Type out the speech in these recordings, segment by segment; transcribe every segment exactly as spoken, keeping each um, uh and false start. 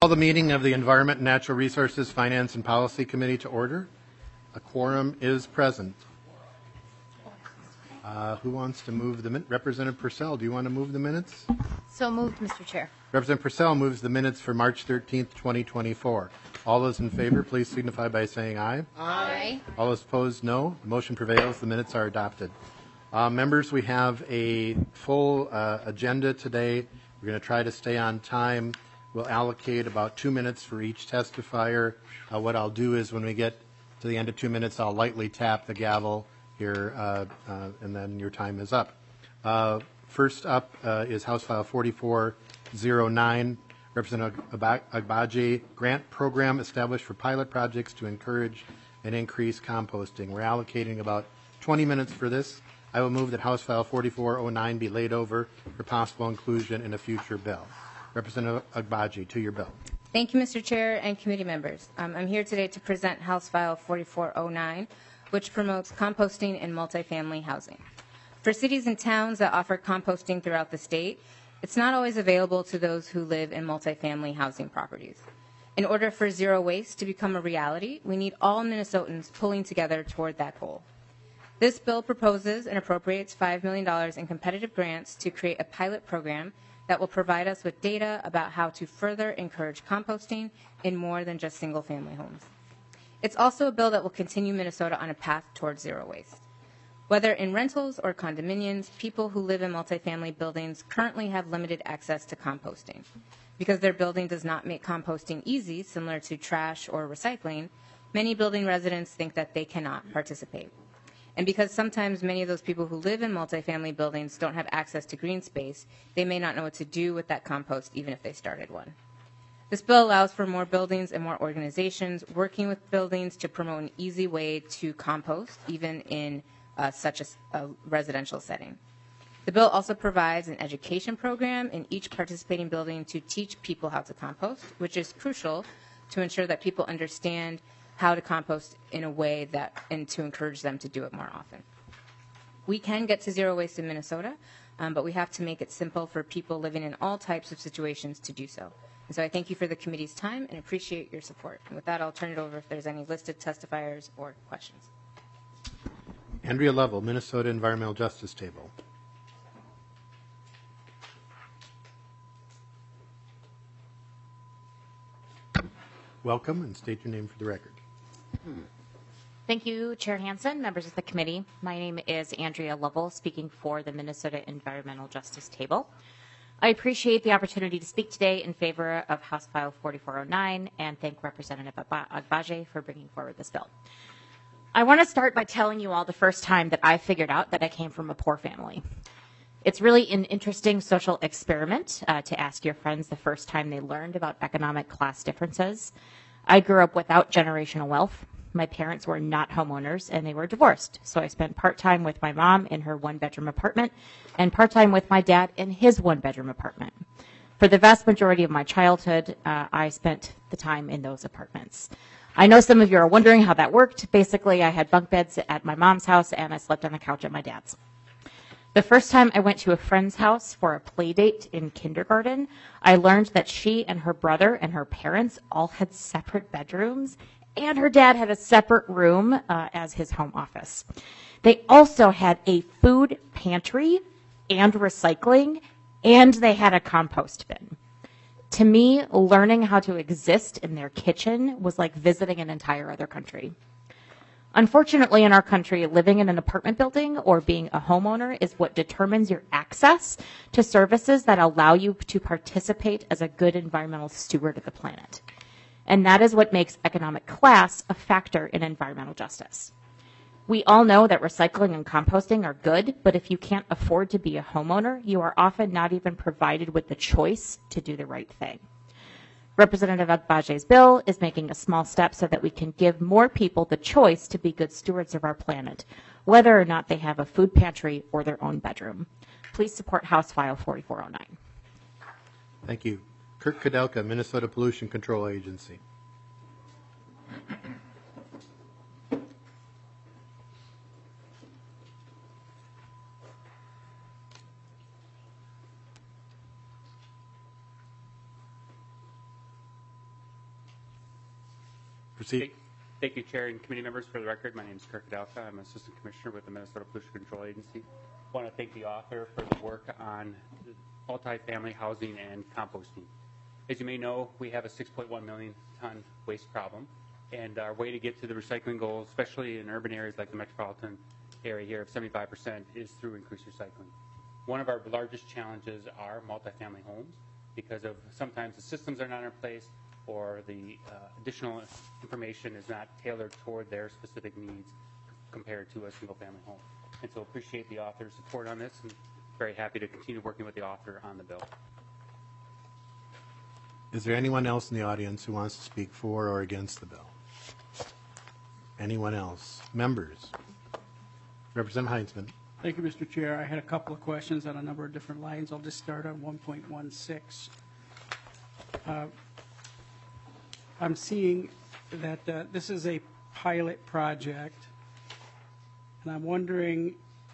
Call the meeting of the Environment and Natural Resources Finance and Policy Committee to order. A quorum is present. Uh, who wants to move the minute? Representative Purcell, do you want to move the minutes? So moved, Mister Chair. Representative Purcell moves the minutes for March thirteenth, twenty twenty-four. All those in favor, please signify by saying aye. Aye. All those opposed, no. The motion prevails. The minutes are adopted. Uh, members, we have a full uh, agenda today. We're going to try to stay on time. We'll allocate about two minutes for each testifier. Uh, what I'll do is when we get to the end of two minutes, I'll lightly tap the gavel here, uh, uh, and then your time is up. Uh, first up uh, is House File forty-four oh nine, Representative Agbaje, grant program established for pilot projects to encourage and increase composting. We're allocating about twenty minutes for this. I will move that House File forty-four oh nine be laid over for possible inclusion in a future bill. Representative Agbaje, to your bill. Thank you, Mister Chair and committee members. Um, I'm here today to present House File forty-four oh nine, which promotes composting in multifamily housing. For cities and towns that offer composting throughout the state, it's not always available to those who live in multifamily housing properties. In order for zero waste to become a reality, we need all Minnesotans pulling together toward that goal. This bill proposes and appropriates five million dollars in competitive grants to create a pilot program that will provide us with data about how to further encourage composting in more than just single-family homes. It's also a bill that will continue Minnesota on a path towards zero waste. Whether in rentals or condominiums, people who live in multifamily buildings currently have limited access to composting. Because their building does not make composting easy, similar to trash or recycling, many building residents think that they cannot participate. And because sometimes many of those people who live in multifamily buildings don't have access to green space, they may not know what to do with that compost even if they started one. This bill allows for more buildings and more organizations working with buildings to promote an easy way to compost, even in uh, such a, a residential setting. The bill also provides an education program in each participating building to teach people how to compost, which is crucial to ensure that people understand how to compost in a way that, and to encourage them to do it more often. We can get to zero waste in Minnesota, um, but we have to make it simple for people living in all types of situations to do so. And so I thank you for the committee's time and appreciate your support. And with that, I'll turn it over if there's any listed testifiers or questions. Andrea Lovell, Minnesota Environmental Justice Table. Welcome, and state your name for the record. Thank you, Chair Hansen, members of the committee. My name is Andrea Lovell, speaking for the Minnesota Environmental Justice Table. I appreciate the opportunity to speak today in favor of House File forty-four oh nine and thank Representative Agbaje for bringing forward this bill. I want to start by telling you all the first time that I figured out that I came from a poor family. It's really an interesting social experiment uh, to ask your friends the first time they learned about economic class differences. I grew up without generational wealth. My parents were not homeowners and they were divorced. So I spent part-time with my mom in her one-bedroom apartment and part-time with my dad in his one-bedroom apartment. For the vast majority of my childhood, uh, I spent the time in those apartments. I know some of you are wondering how that worked. Basically, I had bunk beds at my mom's house and I slept on the couch at my dad's. The first time I went to a friend's house for a play date in kindergarten, I learned that she and her brother and her parents all had separate bedrooms, and her dad had a separate room uh, as his home office. They also had a food pantry and recycling, and they had a compost bin. To me, learning how to exist in their kitchen was like visiting an entire other country. Unfortunately, in our country, living in an apartment building or being a homeowner is what determines your access to services that allow you to participate as a good environmental steward of the planet. And that is what makes economic class a factor in environmental justice. We all know that recycling and composting are good, but if you can't afford to be a homeowner, you are often not even provided with the choice to do the right thing. Representative Agbaje's bill is making a small step so that we can give more people the choice to be good stewards of our planet, whether or not they have a food pantry or their own bedroom. Please support House File forty-four oh nine. Thank you. Kirk Kudelka, Minnesota Pollution Control Agency. Proceed. Thank, thank you, Chair and committee members. For the record, my name is Kirk Kadalka. I'm Assistant Commissioner with the Minnesota Pollution Control Agency. I want to thank the author for the work on multifamily housing and composting. As you may know, we have a six point one million ton waste problem, and our way to get to the recycling goal, especially in urban areas like the metropolitan area here of seventy-five percent, is through increased recycling. One of our largest challenges are multifamily homes because of sometimes the systems are not in place or the uh, additional information is not tailored toward their specific needs compared to a single-family home. And so appreciate the author's support on this and very happy to continue working with the author on the bill. Is there anyone else in the audience who wants to speak for or against the bill? Anyone else? Members? Representative Heinzman. Thank you, Mister Chair. I had a couple of questions on a number of different lines. I'll just start on one point one six. Uh, I'm seeing that uh, this is a pilot project, and I'm wondering,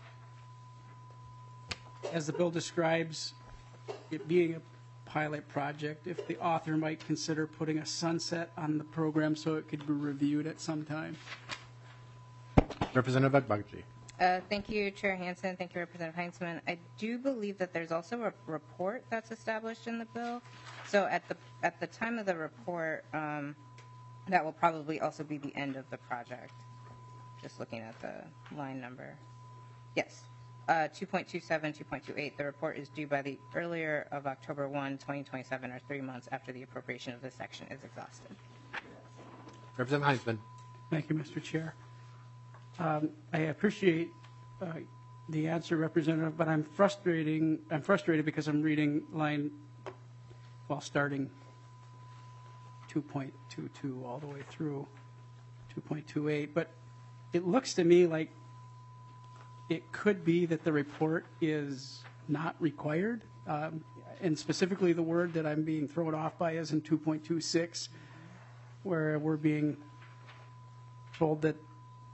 as the bill describes it being a pilot project, if the author might consider putting a sunset on the program so it could be reviewed at some time. Representative Agbaji. Uh, thank you, Chair Hansen. Thank you, Representative Heinzman. I do believe that there's also a report that's established in the bill. So at the at the time of the report, um, that will probably also be the end of the project. Just looking at the line number. Yes, uh, two point two seven, two point two eight. The report is due by the earlier of October first, twenty twenty-seven, or three months after the appropriation of this section is exhausted. Representative Heinzman. Thank you, Mister Chair. Um, I appreciate uh, the answer, Representative, but I'm frustrating. I'm frustrated because I'm reading line, well, starting two point two two all the way through two point two eight. But it looks to me like it could be that the report is not required, um, and specifically the word that I'm being thrown off by is in two point two six, where we're being told that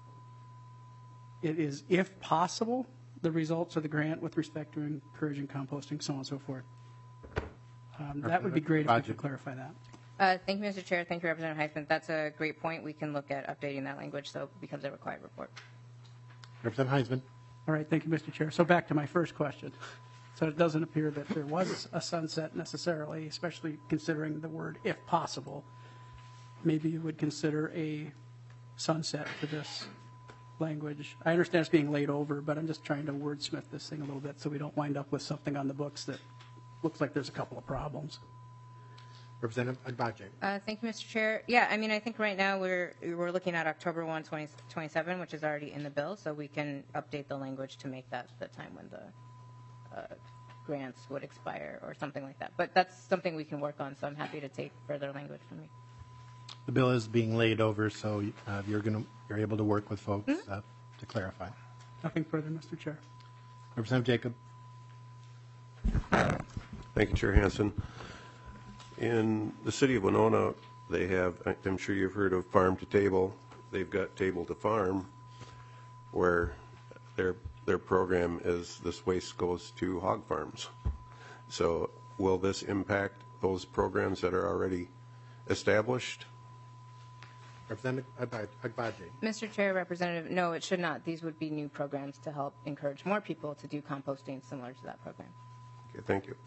it is, if possible, the results of the grant with respect to encouraging composting, so on and so forth. Um, that would be great if we could clarify that. Uh, thank you, Mister Chair. Thank you, Representative Heisman. That's a great point. We can look at updating that language so it becomes a required report. Representative Heinzman. All right, thank you, Mister Chair. So back to my first question. So it doesn't appear that there was a sunset necessarily, especially considering the word "if possible." Maybe you would consider a sunset for this language. I understand it's being laid over, but I'm just trying to wordsmith this thing a little bit so we don't wind up with something on the books that looks like there's a couple of problems. Representative Agbaji. Uh, thank you, Mister Chair. Yeah, I mean, I think right now we're we're looking at October first, twenty twenty-seven, which is already in the bill, so we can update the language to make that the time when the uh, grants would expire or something like that. But that's something we can work on, so I'm happy to take further language from you. The bill is being laid over, so uh, you're going to you're able to work with folks Mm-hmm. uh, to clarify. Nothing further, Mister Chair. Representative Jacob. Thank you, Chair Hansen. In the city of Winona, they have, I'm sure you've heard of farm to table. They've got table to farm, where their their program is this waste goes to hog farms. So will this impact those programs that are already established? Representative Agbaji. Mister Chair, Representative, no, it should not. These would be new programs to help encourage more people to do composting similar to that program. Okay, thank you.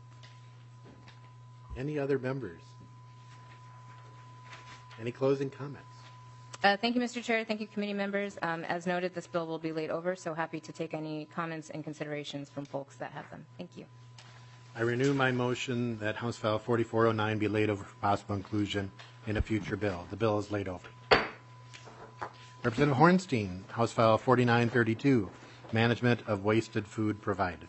Any other members? Any closing comments? Uh, thank you, Mister Chair. Thank you, committee members. Um, as noted, this bill will be laid over, so happy to take any comments and considerations from folks that have them. Thank you. I renew my motion that House File forty-four oh nine be laid over for possible inclusion in a future bill. The bill is laid over. Representative Hornstein, House File forty-nine thirty-two, Management of Wasted Food Provided.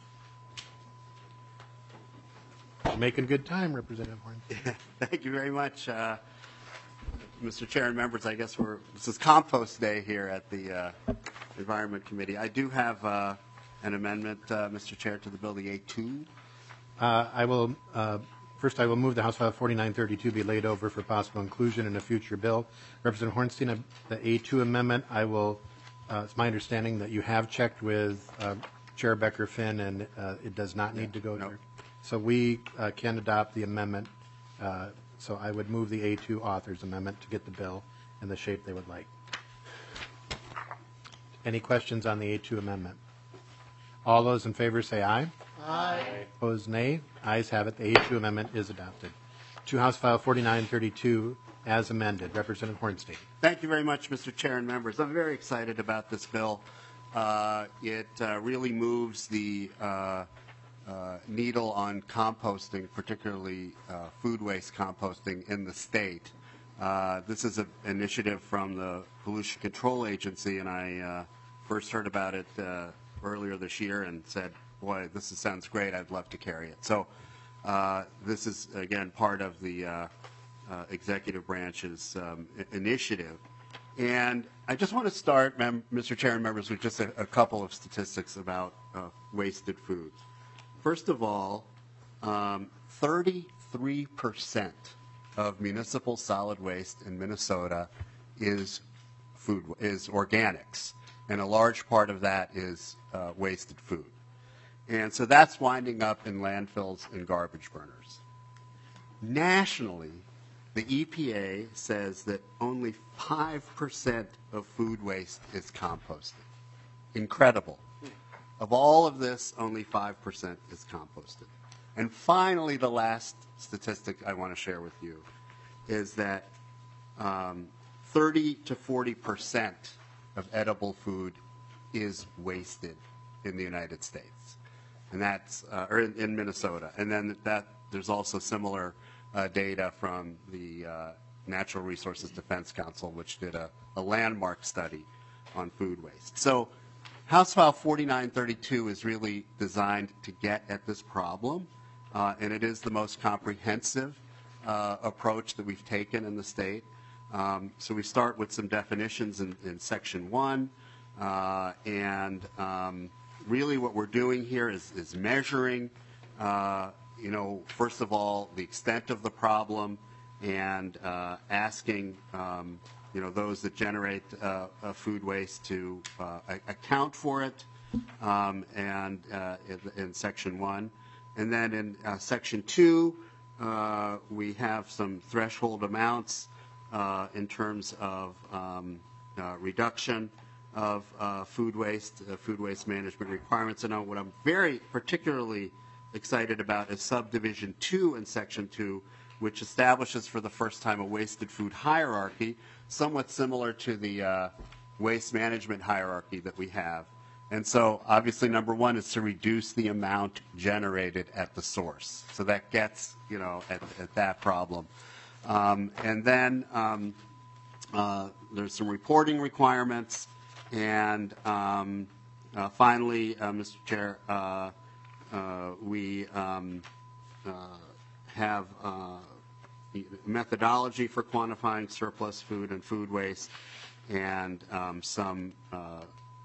You're making good time, Representative Hornstein. Thank you very much, uh, Mister Chair and members. I guess we're this is compost day here at the uh, Environment Committee. I do have uh, an amendment, uh, Mister Chair, to the bill, the A two. Uh, I will, uh, first I will move the House File forty-nine thirty-two be laid over for possible inclusion in a future bill. Representative Hornstein, uh, the A two amendment, I will, uh, it's my understanding that you have checked with uh, Chair Becker Finn and uh, it does not need to go no. there. So we uh, can adopt the amendment. Uh, so I would move the A two author's amendment to get the bill in the shape they would like. Any questions on the A two amendment? All those in favor say aye. Aye. Opposed, nay. Ayes have it. The A two amendment is adopted. To House File forty-nine thirty-two, as amended. Representative Hornstein. Thank you very much, Mister Chair and members. I'm very excited about this bill. Uh, it uh, really moves the uh, uh, needle on composting, particularly uh, food waste composting in the state. Uh, this is an initiative from the Pollution Control Agency, and I uh, first heard about it uh, earlier this year and said, boy, this is, sounds great. I'd love to carry it. So uh, this is, again, part of the uh, uh, executive branch's um, initiative. And I just want to start, Mem- Mister Chair and members, with just a, a couple of statistics about uh, wasted food. First of all, um, thirty-three percent of municipal solid waste in Minnesota is food is organics, and a large part of that is uh, wasted food. And so that's winding up in landfills and garbage burners. Nationally, the E P A says that only five percent of food waste is composted. Incredible. Of all of this, only five percent is composted. And finally, the last statistic I want to share with you is that um, thirty to forty percent of edible food is wasted in the United States. And that's, uh, or in, in Minnesota. And then that there's also similar uh, data from the uh, Natural Resources Defense Council, which did a, a landmark study on food waste. So House File forty-nine thirty-two is really designed to get at this problem, uh, and it is the most comprehensive uh, approach that we've taken in the state. Um, so we start with some definitions in, in Section one, uh, and um, really what we're doing here is, is measuring, uh, you know, first of all, the extent of the problem, and uh, asking, um, you know, those that generate uh, uh, food waste to uh, account for it, um, and uh, in, in Section one. And then in uh, Section two, uh, we have some threshold amounts uh, in terms of um, uh, reduction of uh, food waste, uh, food waste management requirements. And uh, what I'm very particularly excited about is Subdivision two in Section two, which establishes for the first time a wasted food hierarchy, somewhat similar to the uh, waste management hierarchy that we have. And so obviously number one is to reduce the amount generated at the source. So that gets, you know, at, at that problem. Um, and then um, uh, there's some reporting requirements. And um, uh, finally, uh, Mister Chair, uh, uh, we um, uh, have uh, methodology for quantifying surplus food and food waste, and um, some uh,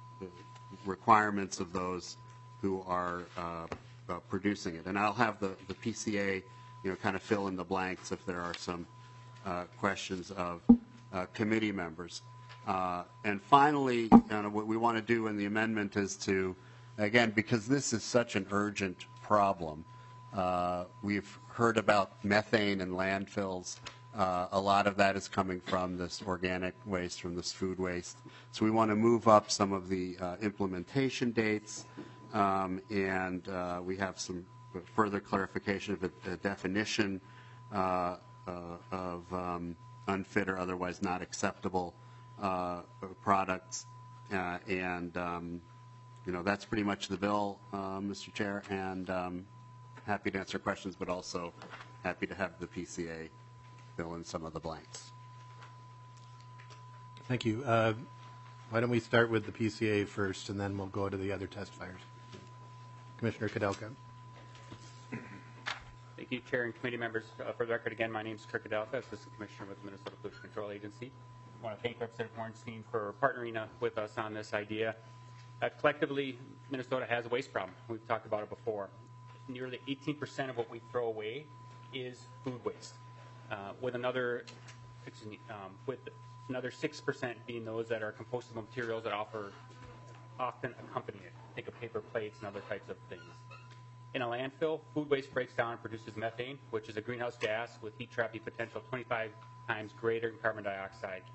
requirements of those who are uh, uh, producing it. And I'll have the, the P C A, you know, kind of fill in the blanks if there are some uh, questions of uh, committee members. Uh, and finally, you know, what we want to do in the amendment is to, again, because this is such an urgent problem, uh, we've heard about methane in landfills. Uh, a lot of that is coming from this organic waste, from this food waste. So we want to move up some of the uh, implementation dates, um, and uh, we have some further clarification of a, a definition uh, uh, of um, unfit or otherwise not acceptable Uh, products, uh, and um, you know, that's pretty much the bill, uh, Mister Chair, and um, happy to answer questions, but also happy to have the P C A fill in some of the blanks. Thank you. Uh, why don't we start with the P C A first, and then we'll go to the other testifiers. Commissioner Kudelka. Thank you, Chair and committee members. Uh, for the record, again, my name is Kirk Kudelka, Assistant Commissioner with the Minnesota Pollution Control Agency. I want to thank Representative Hornstein for partnering uh, with us on this idea. Uh, collectively, Minnesota has a waste problem. We've talked about it before. Nearly eighteen percent of what we throw away is food waste, uh, with another, excuse me, um, with another six percent being those that are compostable materials that offer often accompany it. Think of paper plates and other types of things. In a landfill, food waste breaks down and produces methane, which is a greenhouse gas with heat trapping potential twenty-five times greater than carbon dioxide.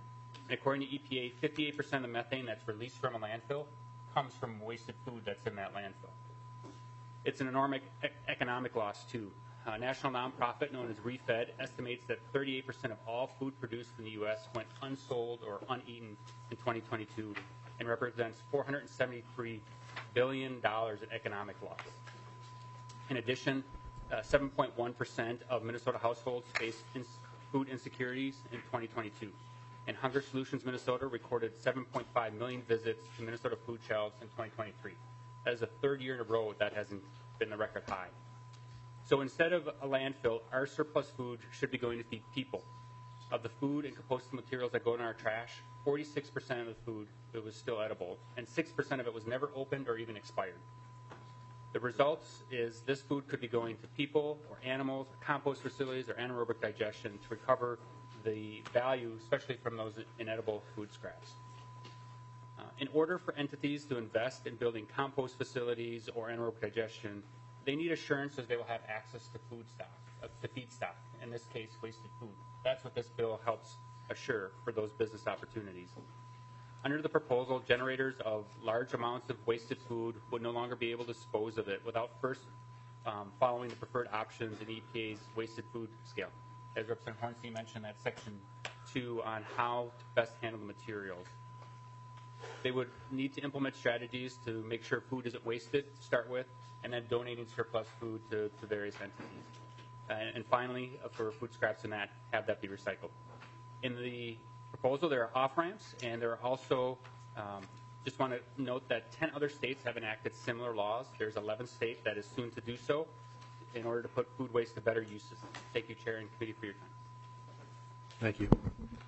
According to E P A, fifty-eight percent of the methane that's released from a landfill comes from wasted food that's in that landfill. It's an enormous e- economic loss, too. A national nonprofit known as ReFed estimates that thirty-eight percent of all food produced in the U S went unsold or uneaten in twenty twenty-two and represents four hundred seventy-three billion dollars in economic loss. In addition, uh, seven point one percent of Minnesota households faced ins- food insecurities in twenty twenty-two. And Hunger Solutions Minnesota recorded seven point five million visits to Minnesota food shelves in twenty twenty-three. That is the third year in a row that hasn't been the record high. So instead of a landfill, our surplus food should be going to feed people. Of the food and compostable materials that go in our trash, forty-six percent of the food it was still edible, and six percent of it was never opened or even expired. The results is this food could be going to people or animals, or compost facilities, or anaerobic digestion to recover the value, especially from those inedible food scraps. Uh, in order for entities to invest in building compost facilities or anaerobic digestion, they need assurances they will have access to food stock, uh, to feedstock, in this case, wasted food. That's what this bill helps assure for those business opportunities. Under the proposal, generators of large amounts of wasted food would no longer be able to dispose of it without first um, following the preferred options in E P A's wasted food scale. As Representative Hornstein mentioned, that's section two on how to best handle the materials. They would need to implement strategies to make sure food isn't wasted to start with, and then donating surplus food to, to various entities. Uh, and finally, uh, for food scraps and that, have that be recycled. In the proposal, there are off-ramps, and there are also, um, just want to note that ten other states have enacted similar laws. There's eleven states that is soon to do so in order to put food waste to better uses. Thank you, Chair and Committee, for your time. Thank you.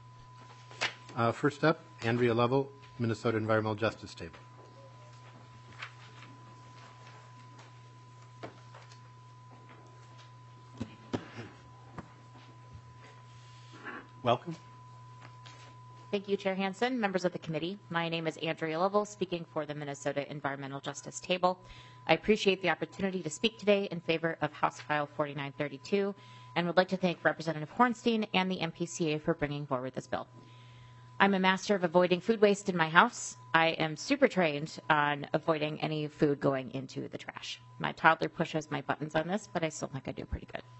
Uh, First up, Andrea Lovell, Minnesota Environmental Justice Table. Welcome. Thank you, Chair Hansen, members of the committee. My name is Andrea Lovell, speaking for the Minnesota Environmental Justice Table. I appreciate the opportunity to speak today in favor of House File forty-nine thirty-two and would like to thank Representative Hornstein and the M P C A for bringing forward this bill. I'm a master of avoiding food waste in my house. I am super trained on avoiding any food going into the trash. My toddler pushes my buttons on this, but I still think I do pretty good.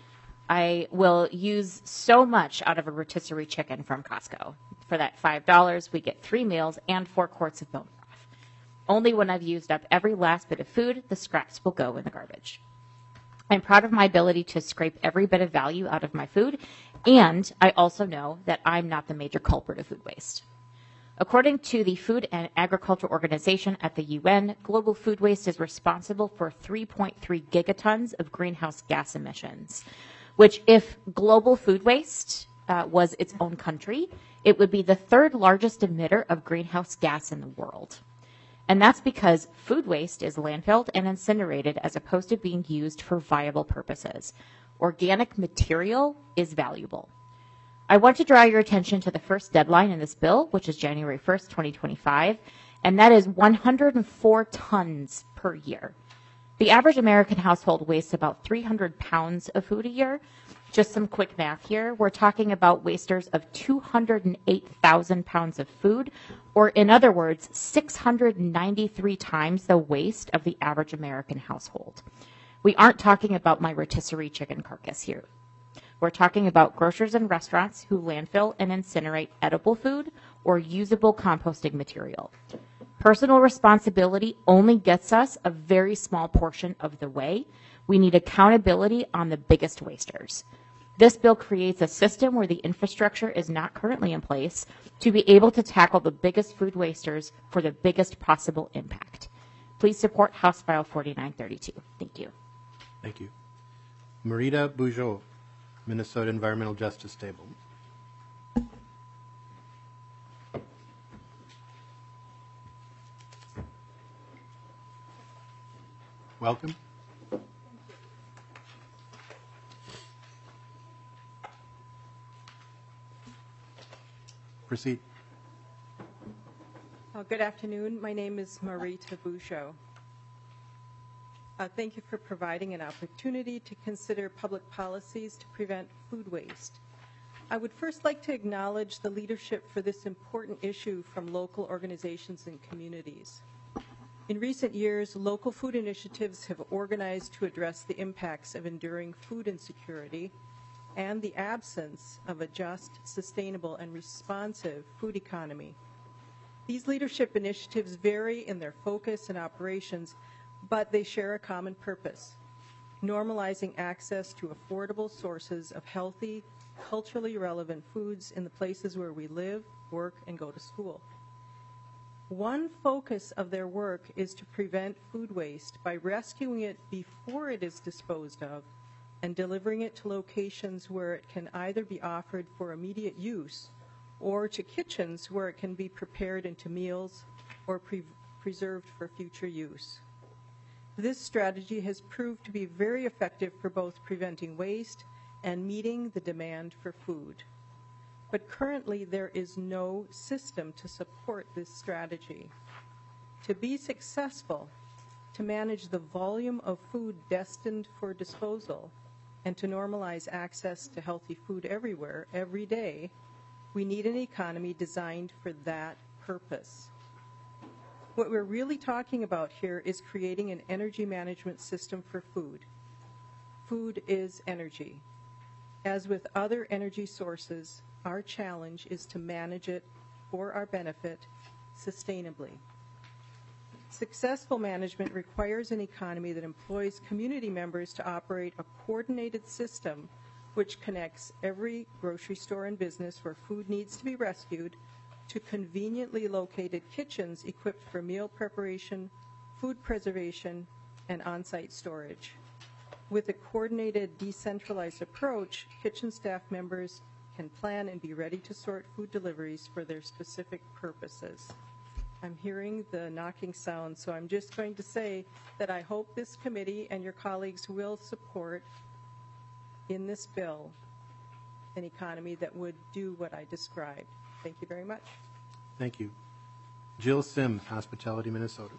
I will use so much out of a rotisserie chicken from Costco. For that five dollars, we get three meals and four quarts of bone broth. Only when I've used up every last bit of food, the scraps will go in the garbage. I'm proud of my ability to scrape every bit of value out of my food, and I also know that I'm not the major culprit of food waste. According to the Food and Agriculture Organization at the U N, global food waste is responsible for three point three gigatons of greenhouse gas emissions, which, if global food waste uh, was its own country, it would be the third largest emitter of greenhouse gas in the world. And that's because food waste is landfilled and incinerated as opposed to being used for viable purposes. Organic material is valuable. I want to draw your attention to the first deadline in this bill, which is January first, twenty twenty-five, and that is one hundred four tons per year. The average American household wastes about three hundred pounds of food a year. Just some quick math here. We're talking about wasters of two hundred eight thousand pounds of food, or in other words, six hundred ninety-three times the waste of the average American household. We aren't talking about my rotisserie chicken carcass here. We're talking about grocers and restaurants who landfill and incinerate edible food or usable composting material. Personal responsibility only gets us a very small portion of the way. We need accountability on the biggest wasters. This bill creates a system where the infrastructure is not currently in place to be able to tackle the biggest food wasters for the biggest possible impact. Please support House File forty-nine thirty-two. Thank you. Thank you. Marita Bugeaud, Minnesota Environmental Justice Table. Welcome. Proceed. Uh, good afternoon. My name is Marita Bugeaud. Uh, thank you for providing an opportunity to consider public policies to prevent food waste. I would first like to acknowledge the leadership for this important issue from local organizations and communities. In recent years, local food initiatives have organized to address the impacts of enduring food insecurity and the absence of a just, sustainable, and responsive food economy. These leadership initiatives vary in their focus and operations, but they share a common purpose: normalizing access to affordable sources of healthy, culturally relevant foods in the places where we live, work, and go to school. One focus of their work is to prevent food waste by rescuing it before it is disposed of and delivering it to locations where it can either be offered for immediate use or to kitchens where it can be prepared into meals or pre- preserved for future use. This strategy has proved to be very effective for both preventing waste and meeting the demand for food. But currently, there is no system to support this strategy. To be successful, to manage the volume of food destined for disposal, and to normalize access to healthy food everywhere, every day, we need an economy designed for that purpose. What we're really talking about here is creating an energy management system for food. Food is energy. As with other energy sources, our challenge is to manage it for our benefit sustainably. Successful management requires an economy that employs community members to operate a coordinated system which connects every grocery store and business where food needs to be rescued to conveniently located kitchens equipped for meal preparation, food preservation, and on-site storage. With a coordinated, decentralized approach, kitchen staff members can plan and be ready to sort food deliveries for their specific purposes. I'm hearing the knocking sound, so I'm just going to say that I hope this committee and your colleagues will support in this bill an economy that would do what I described. Thank you very much. Thank you. Jill Sims, Hospitality Minnesota.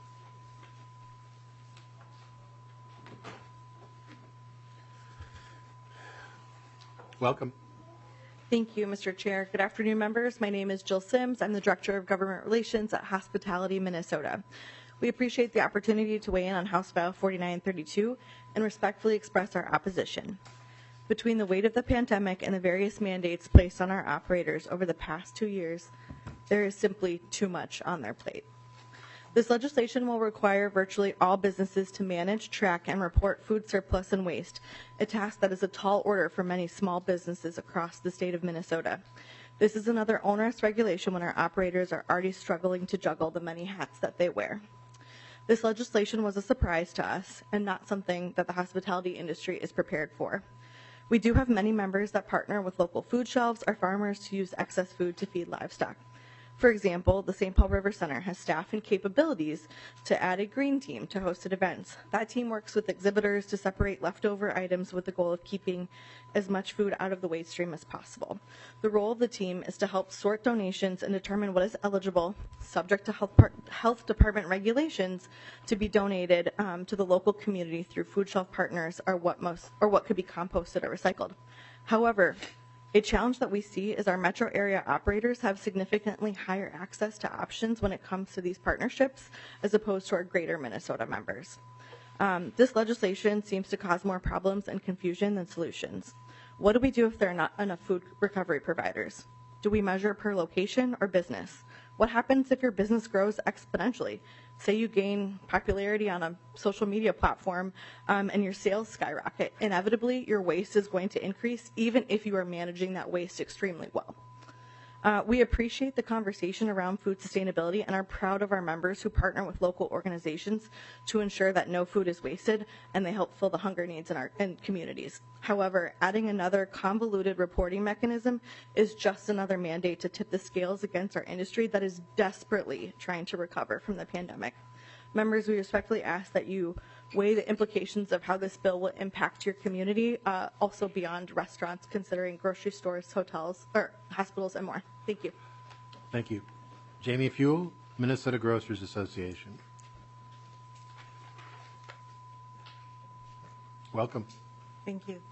Welcome. Thank you, Mister Chair. Good afternoon, members. My name is Jill Sims. I'm the Director of Government Relations at Hospitality Minnesota. We appreciate the opportunity to weigh in on House File forty-nine thirty-two and respectfully express our opposition. Between the weight of the pandemic and the various mandates placed on our operators over the past two years, there is simply too much on their plate. This legislation will require virtually all businesses to manage, track, and report food surplus and waste, a task that is a tall order for many small businesses across the state of Minnesota. This is another onerous regulation when our operators are already struggling to juggle the many hats that they wear. This legislation was a surprise to us and not something that the hospitality industry is prepared for. We do have many members that partner with local food shelves or farmers to use excess food to feed livestock. For example, the Saint Paul River Center has staff and capabilities to add a green team to hosted events. That team works with exhibitors to separate leftover items with the goal of keeping as much food out of the waste stream as possible. The role of the team is to help sort donations and determine what is eligible, subject to health, par- health department regulations, to be donated um, to the local community through food shelf partners or what most or what could be composted or recycled. However, a challenge that we see is our metro area operators have significantly higher access to options when it comes to these partnerships as opposed to our greater Minnesota members. Um, this legislation seems to cause more problems and confusion than solutions. What do we do if there are not enough food recovery providers? Do we measure per location or business? What happens if your business grows exponentially? Say you gain popularity on a social media platform um, and your sales skyrocket. Inevitably, your waste is going to increase even if you are managing that waste extremely well. Uh, we appreciate the conversation around food sustainability and are proud of our members who partner with local organizations to ensure that no food is wasted and they help fill the hunger needs in our in communities. However, adding another convoluted reporting mechanism is just another mandate to tip the scales against our industry that is desperately trying to recover from the pandemic. Members, we respectfully ask that you weigh the implications of how this bill will impact your community, uh, also beyond restaurants, considering grocery stores, hotels, or hospitals, and more. Thank you. Thank you. Jamie Fuel, Minnesota Grocers Association. Welcome. Thank you.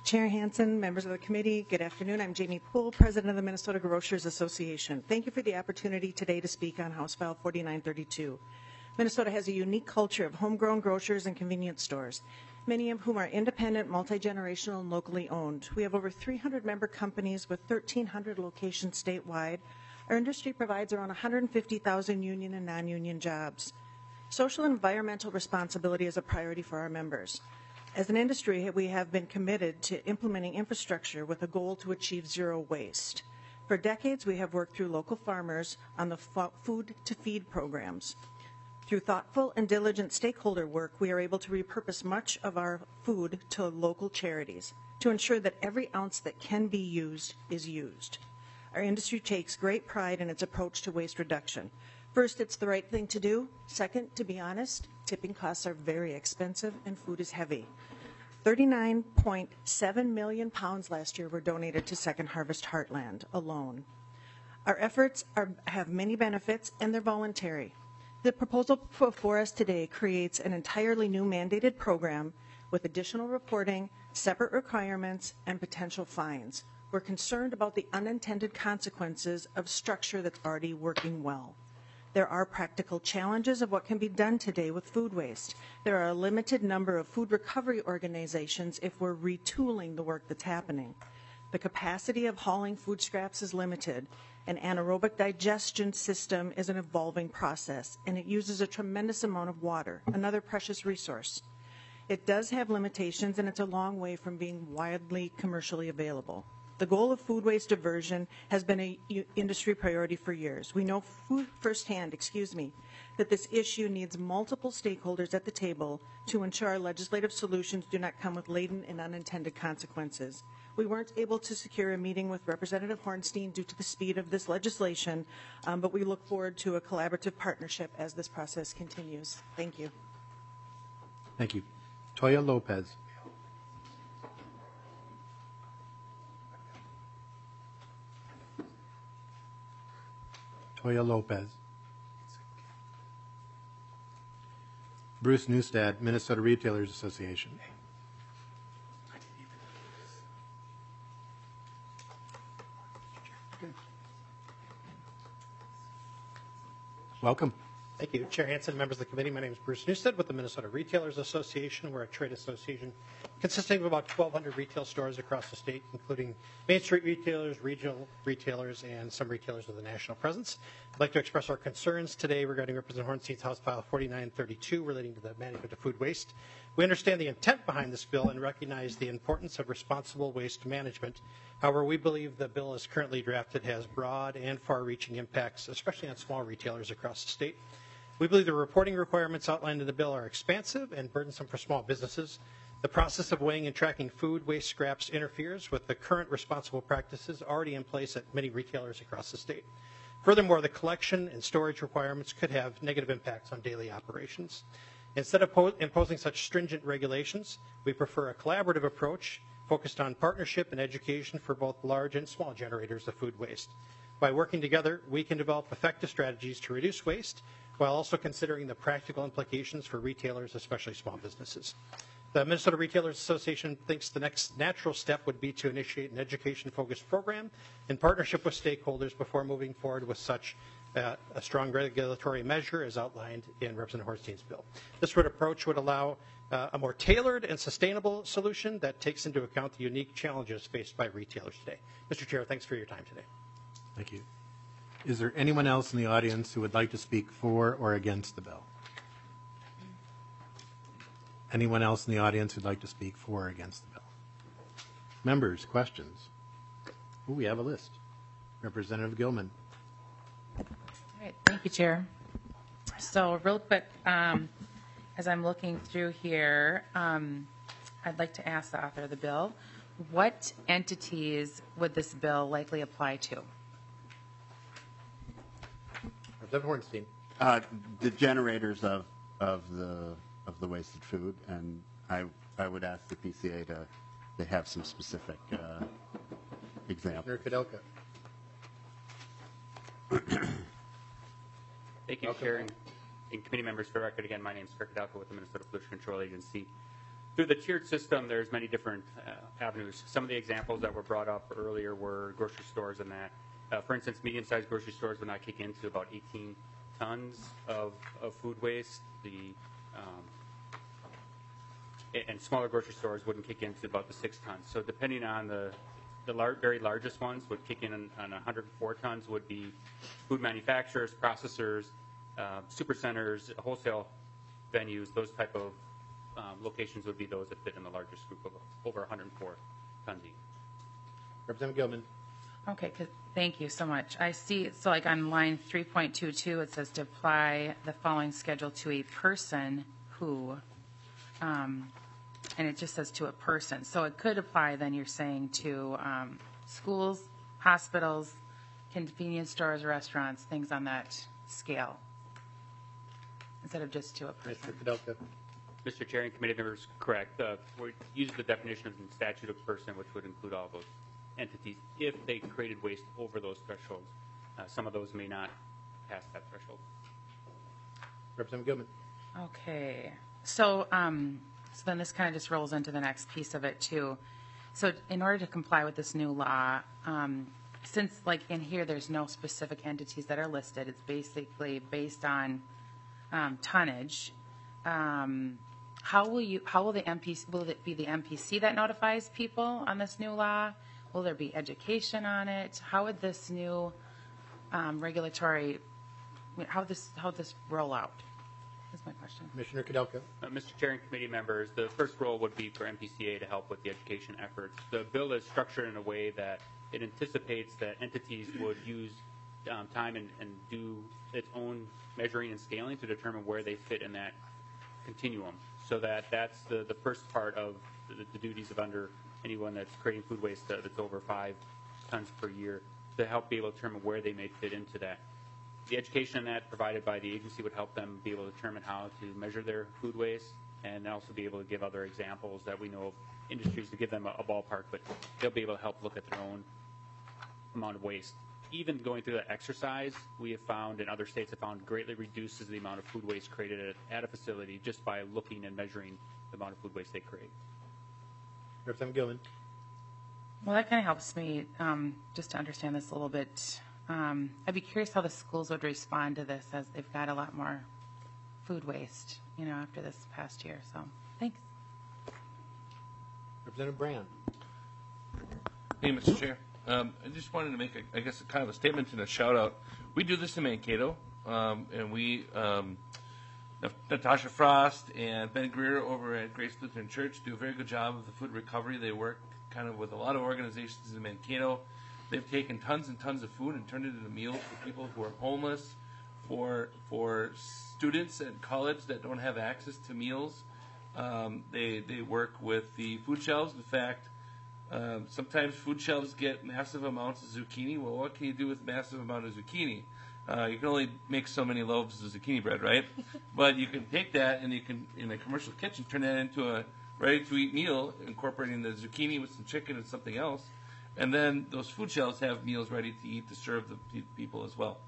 Chair Hansen, members of the committee, good afternoon. I'm Jamie Poole, President of the Minnesota Grocers Association. Thank you for the opportunity today to speak on House File forty-nine thirty-two. Minnesota has a unique culture of homegrown grocers and convenience stores, many of whom are independent, multi-generational, and locally owned. We have over three hundred member companies with thirteen hundred locations statewide. Our industry provides around one hundred fifty thousand union and non-union jobs. Social and environmental responsibility is a priority for our members. As an industry, we have been committed to implementing infrastructure with a goal to achieve zero waste. For decades, we have worked through local farmers on the Food to Feed programs. Through thoughtful and diligent stakeholder work, we are able to repurpose much of our food to local charities to ensure that every ounce that can be used is used. Our industry takes great pride in its approach to waste reduction. First, it's the right thing to do. Second, to be honest, tipping costs are very expensive and food is heavy. thirty-nine point seven million pounds last year were donated to Second Harvest Heartland alone. Our efforts are, have many benefits and they're voluntary. The proposal before us today creates an entirely new mandated program with additional reporting, separate requirements, and potential fines. We're concerned about the unintended consequences of structure that's already working well. There are practical challenges of what can be done today with food waste. There are a limited number of food recovery organizations if we're retooling the work that's happening. The capacity of hauling food scraps is limited. An anaerobic digestion system is an evolving process, and it uses a tremendous amount of water, another precious resource. It does have limitations, and it's a long way from being widely commercially available. The goal of food waste diversion has been an industry priority for years. We know food firsthand, excuse me, that this issue needs multiple stakeholders at the table to ensure our legislative solutions do not come with latent and unintended consequences. We weren't able to secure a meeting with Representative Hornstein due to the speed of this legislation, um, but we look forward to a collaborative partnership as this process continues. Thank you. Thank you. Toya Lopez. Toya Lopez. Bruce Newstad, Minnesota Retailers Association. Welcome. Thank you. Chair Hansen, members of the committee, my name is Bruce Newstead with the Minnesota Retailers Association. We're a trade association consisting of about twelve hundred retail stores across the state, including Main Street retailers, regional retailers, and some retailers with a national presence. I'd like to express our concerns today regarding Representative Hornstein's House File forty-nine thirty-two relating to the management of food waste. We understand the intent behind this bill and recognize the importance of responsible waste management. However, we believe the bill as currently drafted has broad and far-reaching impacts, especially on small retailers across the state. We believe the reporting requirements outlined in the bill are expansive and burdensome for small businesses. The process of weighing and tracking food waste scraps interferes with the current responsible practices already in place at many retailers across the state. Furthermore, the collection and storage requirements could have negative impacts on daily operations. Instead of imposing such stringent regulations, we prefer a collaborative approach focused on partnership and education for both large and small generators of food waste. By working together, we can develop effective strategies to reduce waste while also considering the practical implications for retailers, especially small businesses. The Minnesota Retailers Association thinks the next natural step would be to initiate an education-focused program in partnership with stakeholders before moving forward with such uh, a strong regulatory measure as outlined in Representative Hornstein's bill. This would approach would allow uh, a more tailored and sustainable solution that takes into account the unique challenges faced by retailers today. Mister Chair, thanks for your time today. Thank you. Is there anyone else in the audience who would like to speak for or against the bill? Anyone else in the audience who'd like to speak for or against the bill? Members, questions? Ooh, we have a list. Representative Gilman. All right, thank you, Chair. So real quick, um, as I'm looking through here, um, I'd like to ask the author of the bill, what entities would this bill likely apply to? Representative Hornstein. Uh, the generators of, of the of the wasted food, and I I would ask the P C A to, to have some specific uh, examples. Commissioner Kudelka. Thank you, Chair, and, and committee members. For the record, again, my name is Kirk Kudelka with the Minnesota Pollution Control Agency. Through the tiered system, there's many different uh, avenues. Some of the examples that were brought up earlier were grocery stores and that. Uh, for instance, medium-sized grocery stores would not kick into about eighteen tons of, of food waste. The um, and smaller grocery stores wouldn't kick into about the six tons. So depending on the the lar- very largest ones would kick in on, on one hundred four tons would be food manufacturers, processors, uh, super centers, wholesale venues, those type of um, locations would be those that fit in the largest group of over one hundred four tons each. Representative Gilman. Okay, 'cause- thank you so much. I see, so like on line three point two two, it says to apply the following schedule to a person who, um, and it just says to a person. So it could apply, then you're saying, to um, schools, hospitals, convenience stores, restaurants, things on that scale, instead of just to a person. Mister Kudelka. Mister Chair and committee members, correct. Uh, we use the definition of the statute of person, which would include all those entities if they created waste over those thresholds. Uh, some of those may not pass that threshold. Representative Gilman. Okay, so um, so then this kind of just rolls into the next piece of it too. So in order to comply with this new law, um, since like in here there's no specific entities that are listed, it's basically based on um, tonnage. Um, how will you? How will the M P C? Will it be the M P C that notifies people on this new law? Will there be education on it? How would this new um, regulatory? How would this? How would this roll out? That's my question. Commissioner Kudelka. Uh, Mister Chair and committee members, the first role would be for M P C A to help with the education efforts. The bill is structured in a way that it anticipates that entities would use um, time and, and do its own measuring and scaling to determine where they fit in that continuum. So that that's the, the first part of the, the duties of under anyone that's creating food waste uh, that's over five tons per year, to help be able to determine where they may fit into that. The education on that provided by the agency would help them be able to determine how to measure their food waste and also be able to give other examples that we know of industries to give them a, a ballpark, but they'll be able to help look at their own amount of waste. Even going through that exercise, we have found, and other states have found, greatly reduces the amount of food waste created at, at a facility just by looking and measuring the amount of food waste they create. Representative Gilman. Well, that kind of helps me um, just to understand this a little bit. Um, I'd be curious how the schools would respond to this, as they've got a lot more food waste, you know, after this past year. So, thanks. Representative Brand. Hey, Mister Chair. Um, I just wanted to make, a, I guess, a kind of a statement and a shout out. We do this in Mankato, um, and we, um, Natasha Frost and Ben Greer over at Grace Lutheran Church do a very good job of the food recovery. They work kind of with a lot of organizations in Mankato. They've taken tons and tons of food and turned it into meals for people who are homeless, for for students at college that don't have access to meals. Um, they they work with the food shelves. In fact, um, sometimes food shelves get massive amounts of zucchini. Well, what can you do with a massive amount of zucchini? Uh, you can only make so many loaves of zucchini bread, right? But you can take that and you can, in a commercial kitchen, turn that into a ready-to-eat meal, incorporating the zucchini with some chicken and something else. And then those food shelves have meals ready to eat to serve the pe- people as well.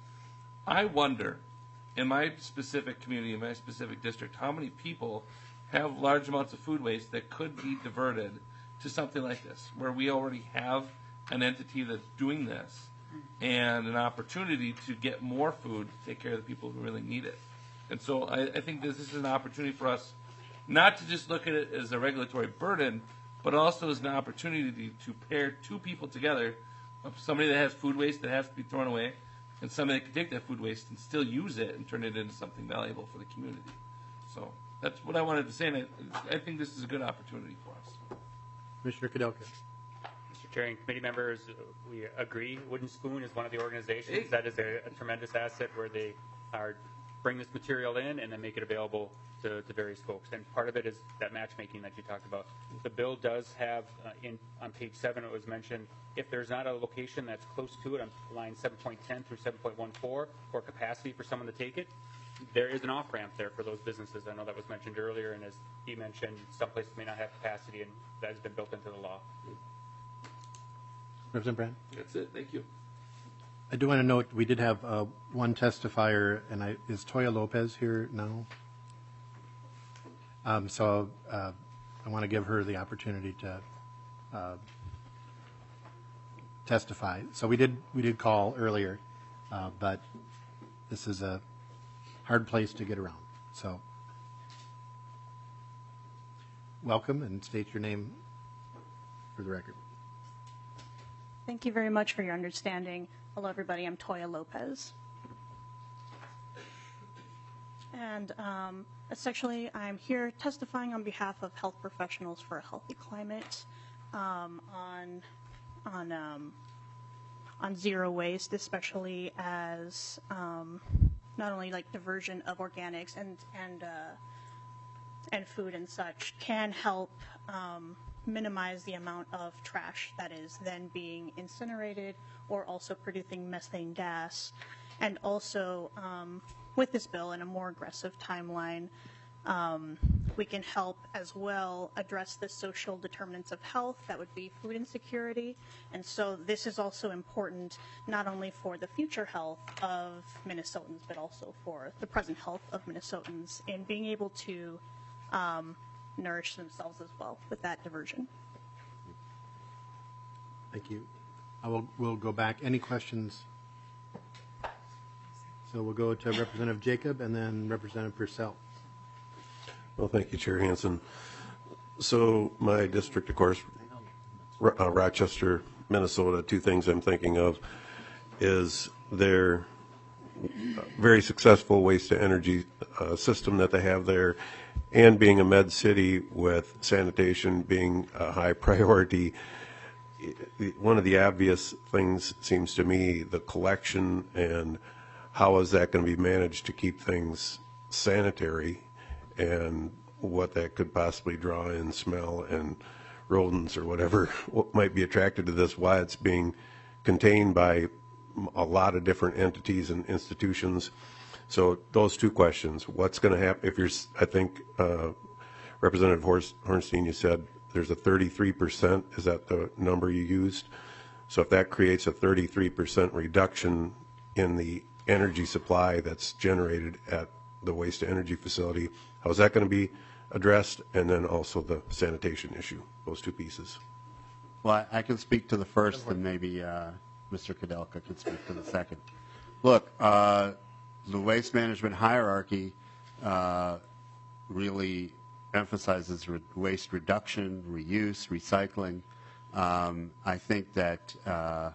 I wonder, in my specific community, in my specific district, how many people have large amounts of food waste that could be diverted to something like this, where we already have an entity that's doing this and an opportunity to get more food to take care of the people who really need it. And so I, I think this is an opportunity for us not to just look at it as a regulatory burden, but also as an opportunity to pair two people together, somebody that has food waste that has to be thrown away, and somebody that can take that food waste and still use it and turn it into something valuable for the community. So that's what I wanted to say, and I, I think this is a good opportunity for us. Commissioner Kudelka. Mister Chair and committee members, uh, we agree. Wooden Spoon is one of the organizations that is a, a tremendous asset where they are bring this material in and then make it available to, to various folks. And part of it is that matchmaking that you talked about. The bill does have, uh, in on page seven, it was mentioned, if there's not a location that's close to it on line seven point ten through seven point one four or capacity for someone to take it, there is an off-ramp there for those businesses. I know that was mentioned earlier, and as he mentioned, some places may not have capacity, and that has been built into the law. Representative Brand. That's it. Thank you. I do want to note, we did have uh, one testifier, and I, is Toya Lopez here now? Um, so uh, I want to give her the opportunity to uh, testify. So we did we did call earlier, uh, but this is a hard place to get around. So welcome, and state your name for the record. Thank you very much for your understanding. Hello, everybody. I'm Toya Lopez. And um, essentially, I'm here testifying on behalf of health professionals for a healthy climate um, on on um, on zero waste, especially as um, not only like diversion of organics and and uh, and food and such can help um, minimize the amount of trash that is then being incinerated or also producing methane gas. And also, um, with this bill and a more aggressive timeline, um, we can help as well address the social determinants of health. That would be food insecurity. And so this is also important not only for the future health of Minnesotans, but also for the present health of Minnesotans in being able to um, nourish themselves as well with that diversion. Thank you. I will we'll go back. Any questions? So we'll go to Representative Jacob and then Representative Purcell. Well, thank you, Chair Hansen. So my district, of course, uh, Rochester, Minnesota, two things I'm thinking of is their very successful waste to energy uh, system that they have there, and being a med city with sanitation being a high priority. One of the obvious things seems to me the collection and how is that going to be managed to keep things sanitary, and what that could possibly draw in smell and rodents or whatever what might be attracted to this, why it's being contained by a lot of different entities and institutions. So those two questions, what's going to happen if you're, I think uh, Representative Hornstein, you said there's a thirty-three percent, is that the number you used? So if that creates a thirty-three percent reduction in the energy supply that's generated at the waste to energy facility, how is that going to be addressed? And then also the sanitation issue, those two pieces. Well, I, I can speak to the first, and maybe uh, Mister Kudelka can speak to the second. Look, uh, the waste management hierarchy uh, really emphasizes re waste reduction, reuse, recycling. Um, I think that, uh,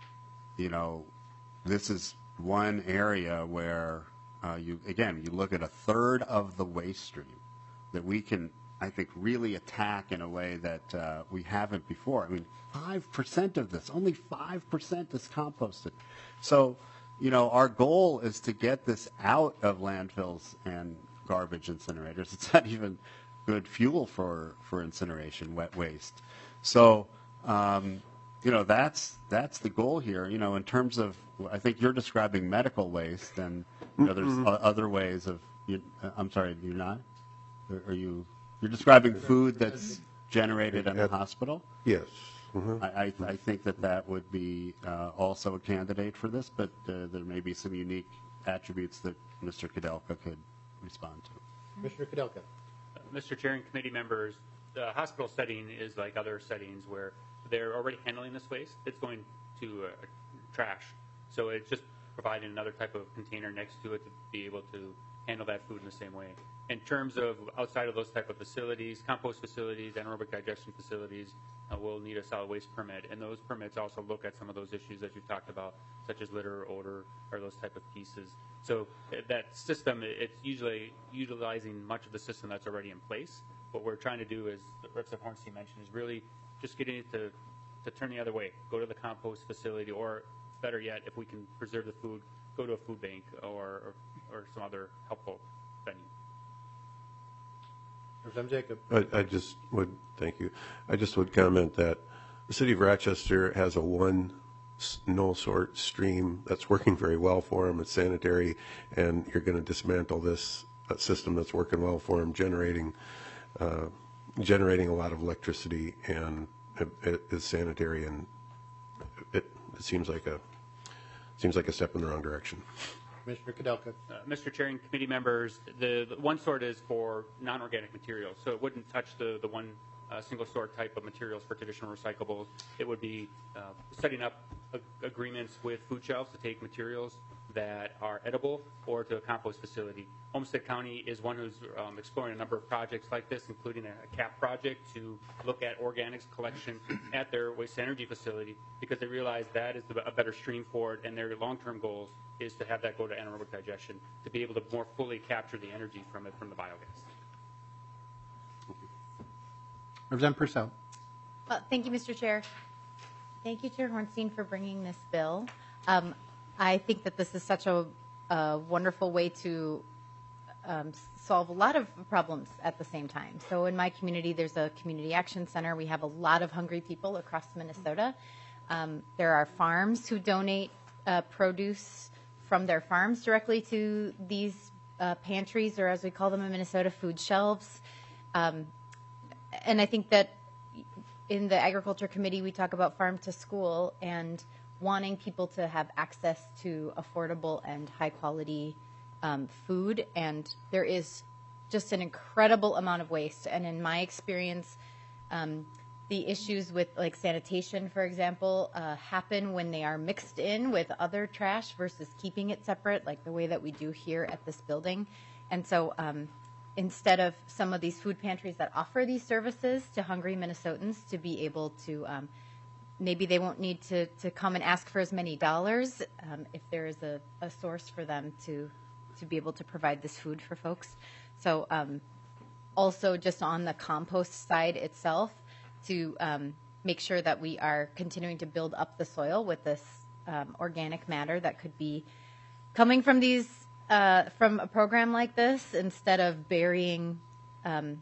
you know, this is one area where uh, you, again, you look at a third of the waste stream that we can, I think, really attack in a way that uh, we haven't before. I mean, five percent of this, only five percent is composted. So, you know, our goal is to get this out of landfills and garbage incinerators. It's not even good fuel for, for incineration, wet waste. So, um, you know, that's that's the goal here. You know, in terms of, I think you're describing medical waste, and you know, there's mm-hmm. other ways of. You, I'm sorry, you're not. Or are you? You're describing food that's generated in a hospital. Yes. Mm-hmm. I, I, I think that that would be uh, also a candidate for this, but uh, there may be some unique attributes that Mister Kudelka could respond to. Mister Kudelka. Uh, Mister Chair and committee members, the hospital setting is like other settings where they're already handling this waste. It's going to uh, trash. So it's just providing another type of container next to it to be able to handle that food in the same way. In terms of outside of those type of facilities, compost facilities, anaerobic digestion facilities, uh, we'll need a solid waste permit. And those permits also look at some of those issues that you've talked about, such as litter, odor, or those type of pieces. So uh, that system, it's usually utilizing much of the system that's already in place. What we're trying to do, as Representative Hornstein mentioned, is really just getting it to, to turn the other way. Go to the compost facility, or better yet, if we can preserve the food, go to a food bank or, or, or some other helpful venue. Representative I, Jacob. I just would, thank you. I just would comment that the city of Rochester has a one no sort stream that's working very well for them. It's sanitary, and you're going to dismantle this uh, system that's working well for them, generating uh, generating a lot of electricity, and it, it is sanitary, and it, it seems like a seems like a step in the wrong direction. Commissioner Kudelka. Uh, Mister Chair and committee members, the, the one sort is for non-organic materials, so it wouldn't touch the, the one uh, single sort type of materials for traditional recyclables. It would be uh, setting up a, agreements with food shelves to take materials that are edible or to a compost facility. Olmsted County is one who's um, exploring a number of projects like this, including a, a CAP project to look at organics collection at their waste energy facility, because they realize that is the, a better stream for it, and their long-term goals is to have that go to anaerobic digestion to be able to more fully capture the energy from it from the biogas. Representative Purcell. Well, thank you, Mister Chair. Thank you, Chair Hornstein, for bringing this bill. Um, I think that this is such a, a wonderful way to um, solve a lot of problems at the same time. So in my community, there's a community action center. We have a lot of hungry people across Minnesota. Um, there are farms who donate uh, produce from their farms directly to these uh, pantries, or as we call them in Minnesota, food shelves. Um, and I think that in the Agriculture Committee, we talk about farm to school and wanting people to have access to affordable and high quality um, food. And there is just an incredible amount of waste. And in my experience, um, the issues with like sanitation, for example, uh, happen when they are mixed in with other trash versus keeping it separate, like the way that we do here at this building. And so um, instead of some of these food pantries that offer these services to hungry Minnesotans to be able to, um, maybe they won't need to, to come and ask for as many dollars um, if there is a, a source for them to, to be able to provide this food for folks. So um, also just on the compost side itself, to um, make sure that we are continuing to build up the soil with this um, organic matter that could be coming from these uh, from a program like this, instead of burying um,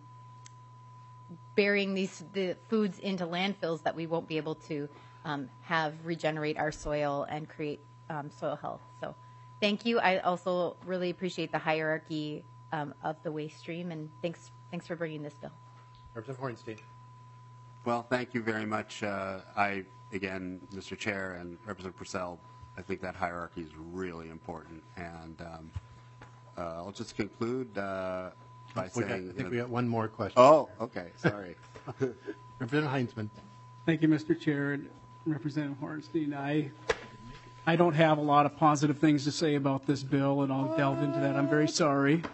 burying these the foods into landfills that we won't be able to um, have regenerate our soil and create um, soil health. So thank you. I also really appreciate the hierarchy um, of the waste stream, and thanks thanks for bringing this bill. Representative Hornstein. Well, thank you very much. Uh, I, again, Mister Chair and Representative Purcell, I think that hierarchy is really important. And um, uh, I'll just conclude uh, by We got, saying... I think we got one more question. Oh, okay. Sorry. Representative Heinzman. Thank you, Mister Chair and Representative Hornstein. I, I don't have a lot of positive things to say about this bill, and I'll delve into that. I'm very sorry.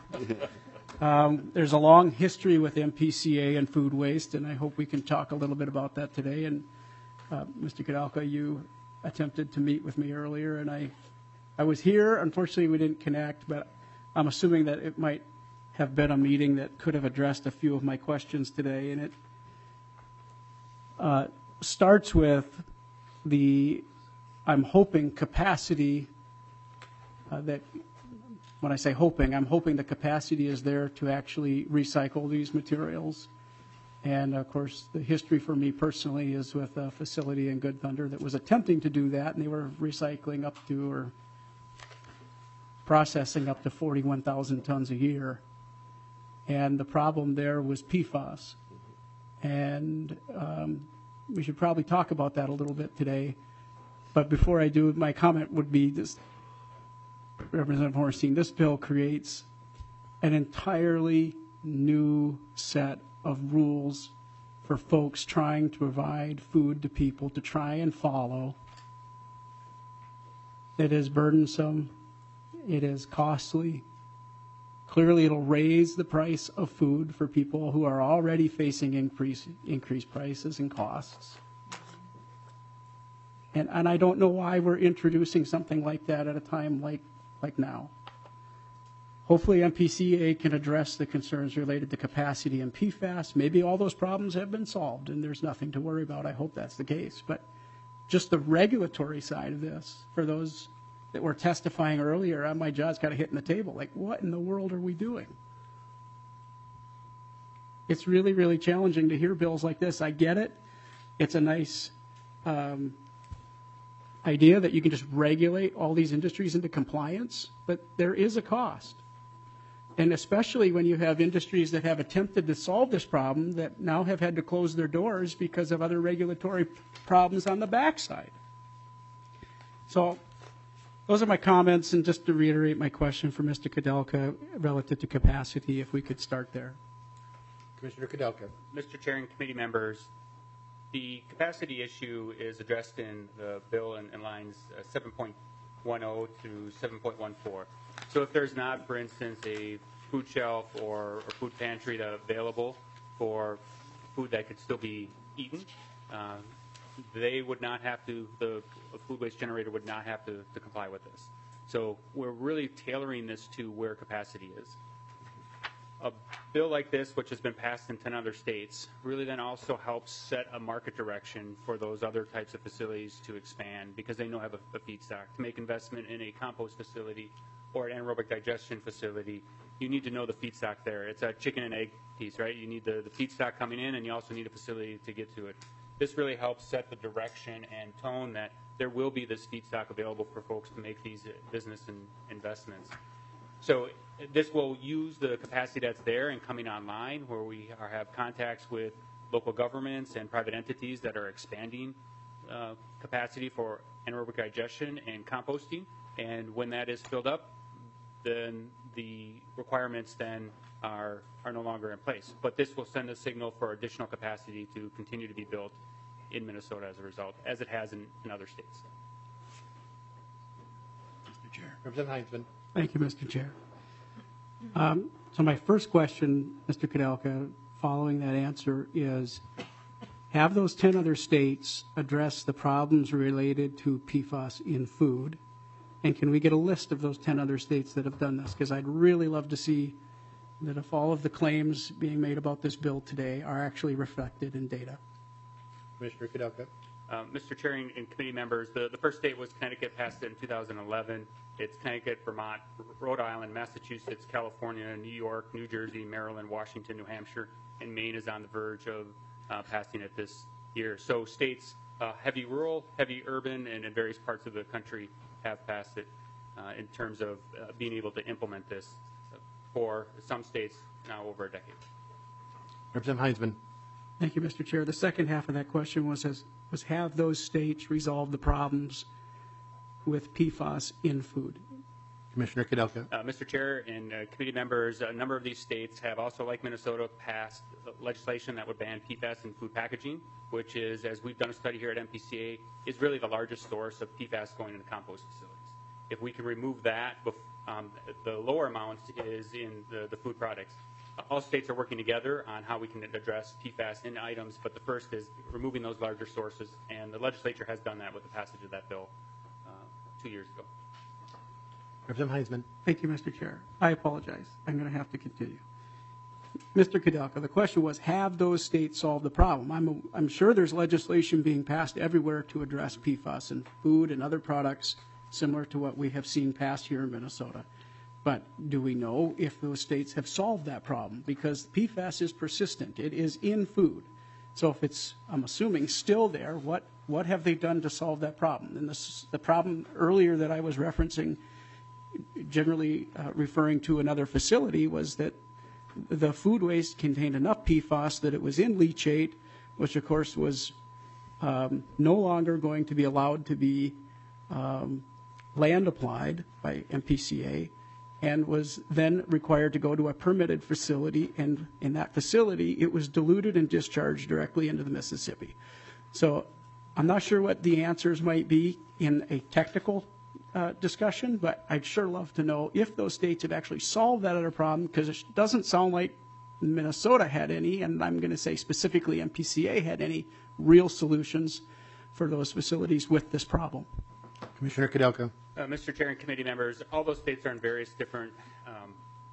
Um, there's a long history with M P C A and food waste, and I hope we can talk a little bit about that today. And uh, Mister Kudelka, you attempted to meet with me earlier, and I, I was here. Unfortunately, we didn't connect, but I'm assuming that it might have been a meeting that could have addressed a few of my questions today. And it uh, starts with the, I'm hoping, capacity uh, that. When I say hoping, I'm hoping the capacity is there to actually recycle these materials. And of course, the history for me personally is with a facility in Good Thunder that was attempting to do that, and they were recycling up to or processing up to forty-one thousand tons a year. And the problem there was P FAS. And um, we should probably talk about that a little bit today. But before I do, my comment would be this. Representative Hornstein, this bill creates an entirely new set of rules for folks trying to provide food to people to try and follow. It is burdensome. It is costly. Clearly, it'll raise the price of food for people who are already facing increase, increased prices and costs. And, and I don't know why we're introducing something like that at a time like like now. Hopefully M P C A can address the concerns related to capacity and P FAS. Maybe all those problems have been solved and there's nothing to worry about. I hope that's the case. But just the regulatory side of this, for those that were testifying earlier, my jaw's kind of hitting the table. Like, what in the world are we doing? It's really, really challenging to hear bills like this. I get it. It's a nice um, idea that you can just regulate all these industries into compliance, but there is a cost. And especially when you have industries that have attempted to solve this problem that now have had to close their doors because of other regulatory problems on the backside. So those are my comments, and just to reiterate my question for Mister Kudelka relative to capacity, if we could start there. Commissioner Kudelka. Mister Chair and committee members, the capacity issue is addressed in the bill in, in lines uh, seven point ten to seven point fourteen. So if there's not, for instance, a food shelf or, or food pantry that available for food that could still be eaten, uh, they would not have to, the food waste generator would not have to, to comply with this. So we're really tailoring this to where capacity is. A bill like this, which has been passed in ten other states, really then also helps set a market direction for those other types of facilities to expand because they know have a, a feedstock. To make investment in a compost facility or an anaerobic digestion facility, you need to know the feedstock there. It's a chicken and egg piece, right? You need the, the feedstock coming in, and you also need a facility to get to it. This really helps set the direction and tone that there will be this feedstock available for folks to make these business and investments. So this will use the capacity that's there and coming online, where we are, have contacts with local governments and private entities that are expanding uh, capacity for anaerobic digestion and composting. And when that is filled up, then the requirements then are, are no longer in place. But this will send a signal for additional capacity to continue to be built in Minnesota as a result, as it has in, in other states. Mister Chair. Representative Heinzman. Thank you, Mister Chair. Um, so my first question, Mister Kudelka, following that answer is, have those ten other states addressed the problems related to P FAS in food? And can we get a list of those ten other states that have done this? Because I'd really love to see that if all of the claims being made about this bill today are actually reflected in data. Commissioner Kudelka. Uh, Mister Chair and, and committee members, the, the first state was Connecticut, passed it in two thousand eleven. It's Connecticut, Vermont, Rhode Island, Massachusetts, California, New York, New Jersey, Maryland, Washington, New Hampshire, and Maine is on the verge of uh, passing it this year. So states, uh, heavy rural, heavy urban, and in various parts of the country have passed it uh, in terms of uh, being able to implement this for some states now over a decade. Representative Heinzman. Thank you, Mister Chair. The second half of that question was, has, was have those states resolved the problems with P FAS in food? Commissioner Kudelka. Uh, Mister Chair and uh, committee members, a number of these states have also, like Minnesota, passed legislation that would ban P FAS in food packaging, which is, as we've done a study here at M P C A, is really the largest source of P FAS going into compost facilities. If we can remove that, um, the lower amount is in the, the food products. All states are working together on how we can address P FAS in items, but the first is removing those larger sources, and the legislature has done that with the passage of that bill uh, two years ago. Representative Heinzman. Thank you, Mister Chair. I apologize. I'm going to have to continue. Mister Kudelka, the question was, have those states solved the problem? I'm, I'm sure there's legislation being passed everywhere to address P FAS in food and other products similar to what we have seen passed here in Minnesota. But do we know if those states have solved that problem? Because P FAS is persistent. It is in food. So if it's, I'm assuming, still there, what, what have they done to solve that problem? And this, the problem earlier that I was referencing, generally uh, referring to another facility, was that the food waste contained enough P FAS that it was in leachate, which of course was um, no longer going to be allowed to be um, land applied by M P C A, and was then required to go to a permitted facility, and in that facility it was diluted and discharged directly into the Mississippi. So I'm not sure what the answers might be in a technical uh, discussion, but I'd sure love to know if those states have actually solved that other problem, because it doesn't sound like Minnesota had any, and I'm going to say specifically M P C A had any real solutions for those facilities with this problem. Commissioner Kudelka. Uh, Mister Chair and committee members, all those states are in various different um,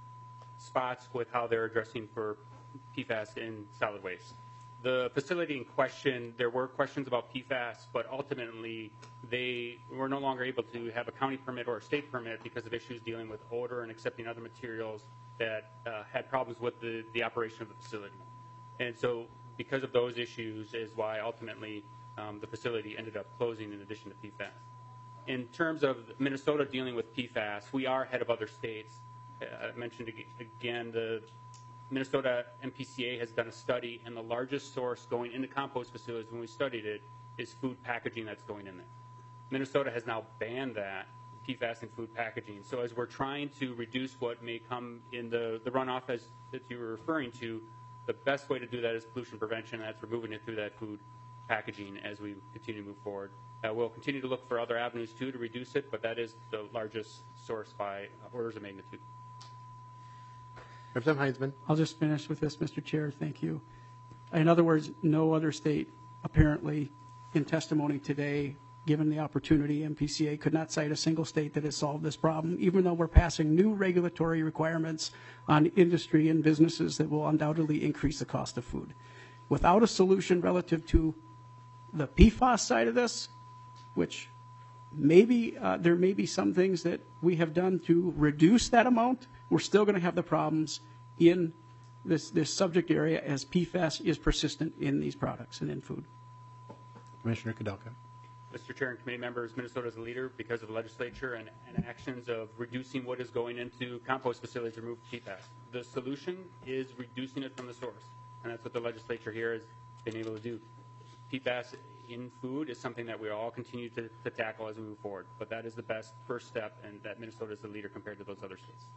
spots with how they're addressing for P FAS in solid waste. The facility in question, there were questions about P FAS, but ultimately they were no longer able to have a county permit or a state permit because of issues dealing with odor and accepting other materials that uh, had problems with the, the operation of the facility. And so because of those issues is why ultimately um, the facility ended up closing in addition to P FAS. In terms of Minnesota dealing with P FAS, we are ahead of other states. Uh, I mentioned again, the Minnesota M P C A has done a study, and the largest source going into compost facilities when we studied it is food packaging that's going in there. Minnesota has now banned that, P FAS in food packaging. So as we're trying to reduce what may come in the, the runoff as that you were referring to, the best way to do that is pollution prevention, and that's removing it through that food packaging as we continue to move forward. Uh, we'll continue to look for other avenues too to reduce it, but that is the largest source by orders of magnitude. Representative Heinzman. I'll just finish with this, Mister Chair. Thank you. In other words, no other state apparently in testimony today, given the opportunity, M P C A could not cite a single state that has solved this problem, even though we're passing new regulatory requirements on industry and businesses that will undoubtedly increase the cost of food. Without a solution relative to the P FAS side of this, which maybe uh, there may be some things that we have done to reduce that amount, we're still going to have the problems in this, this subject area as P FAS is persistent in these products and in food. Commissioner Kudelka. Mister Chair and committee members, Minnesota is a leader because of the legislature and, and actions of reducing what is going into compost facilities to remove P FAS. The solution is reducing it from the source, and that's what the legislature here has been able to do. P FAS in food is something that we all continue to, to tackle as we move forward, but that is the best first step, and that Minnesota is the leader compared to those other states.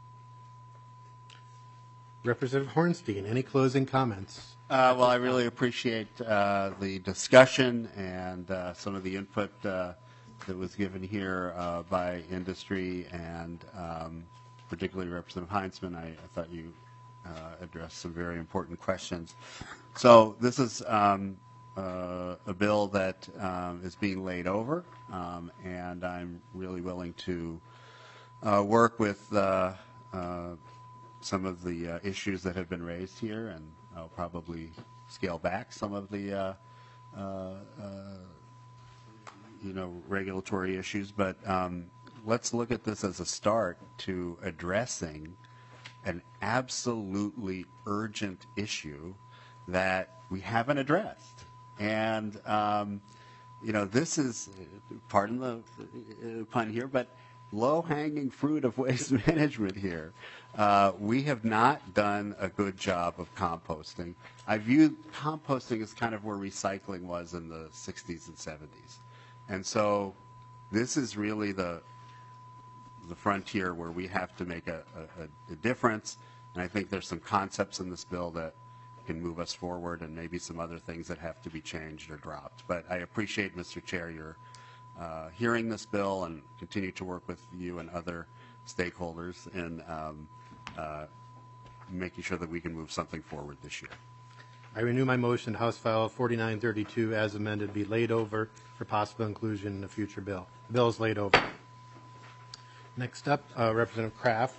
Representative Hornstein, any closing comments? Uh, well, I really appreciate uh, the discussion and uh, some of the input uh, that was given here uh, by industry and um, particularly Representative Heinzman. I, I thought you uh, addressed some very important questions. So this is um, uh, a bill that um, is being laid over, um, and I'm really willing to uh, work with uh, uh, some of the uh, issues that have been raised here, and I'll probably scale back some of the uh, uh, uh, you know, regulatory issues, but um, let's look at this as a start to addressing an absolutely urgent issue that we haven't addressed. And um, you know, this is, pardon the uh, pun here, but low-hanging fruit of waste management here. Uh, we have not done a good job of composting. I view composting as kind of where recycling was in the sixties and seventies. And so this is really the the frontier where we have to make a, a, a difference. And I think there's some concepts in this bill that can move us forward, and maybe some other things that have to be changed or dropped. But I appreciate, Mister Chair, your uh, hearing this bill, and continue to work with you and other stakeholders in um, uh, making sure that we can move something forward this year. I renew my motion, House File forty-nine thirty-two as amended be laid over for possible inclusion in a future bill. The bill is laid over. Next up, uh, Representative Kraft.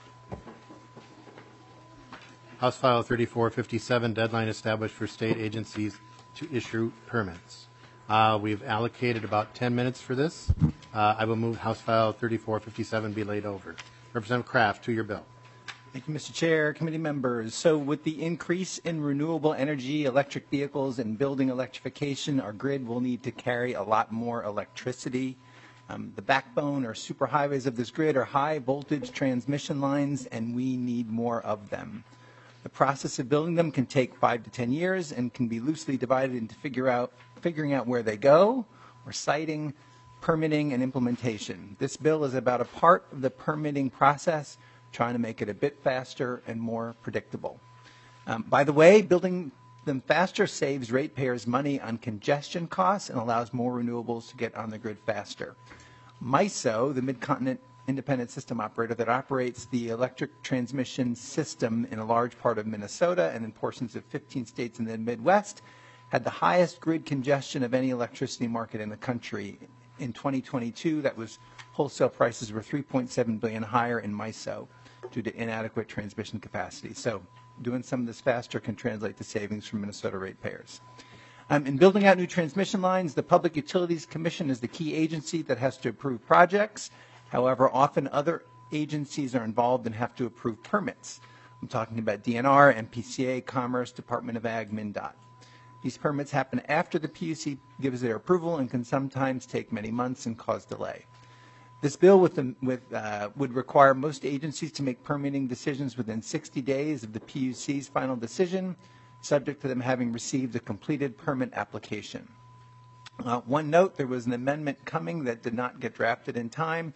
House File thirty-four fifty-seven, deadline established for state agencies to issue permits. Uh, we've allocated about ten minutes for this. Uh, I will move House File thirty-four fifty-seven be laid over. Representative Kraft, to your bill. Thank you, Mister Chair, committee members. So with the increase in renewable energy, electric vehicles, and building electrification, our grid will need to carry a lot more electricity. Um, the backbone or superhighways of this grid are high voltage transmission lines, and we need more of them. The process of building them can take five to ten years and can be loosely divided into figure out, figuring out where they go, or siting, permitting, and implementation. This bill is about a part of the permitting process, trying to make it a bit faster and more predictable. Um, by the way, building them faster saves ratepayers money on congestion costs and allows more renewables to get on the grid faster. MISO, the Mid-Continent Independent System Operator that operates the electric transmission system in a large part of Minnesota and in portions of fifteen states in the Midwest, had the highest grid congestion of any electricity market in the country. In twenty twenty-two, that was wholesale prices were three point seven billion dollars higher in MISO due to inadequate transmission capacity. So doing some of this faster can translate to savings for Minnesota ratepayers. Um, in building out new transmission lines, the Public Utilities Commission is the key agency that has to approve projects. However, often other agencies are involved and have to approve permits. I'm talking about D N R, M P C A, Commerce, Department of Ag, MnDOT. These permits happen after the P U C gives their approval and can sometimes take many months and cause delay. This bill with the, with, uh, would require most agencies to make permitting decisions within sixty days of the P U C's final decision, subject to them having received a completed permit application. Uh, one note, there was an amendment coming that did not get drafted in time.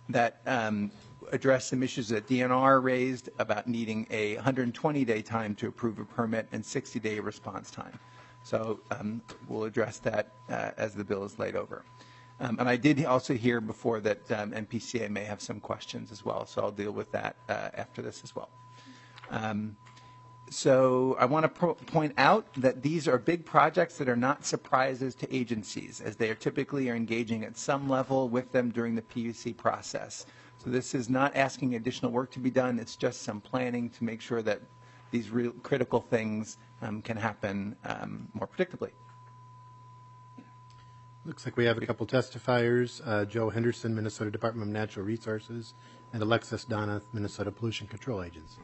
that um, address some issues that D N R raised about needing a one hundred twenty day time to approve a permit and sixty day response time. So um, we'll address that uh, as the bill is laid over. Um, and I did also hear before that um, M P C A may have some questions as well, so I'll deal with that uh, after this as well. Um, so I want to pro- point out that these are big projects that are not surprises to agencies, as they are typically are engaging at some level with them during the P U C process. So this is not asking additional work to be done, it's just some planning to make sure that these real critical things um, can happen um, more predictably. Looks like we have a couple testifiers, uh, Joe Henderson, Minnesota Department of Natural Resources, and Alexis Donath, Minnesota Pollution Control Agency.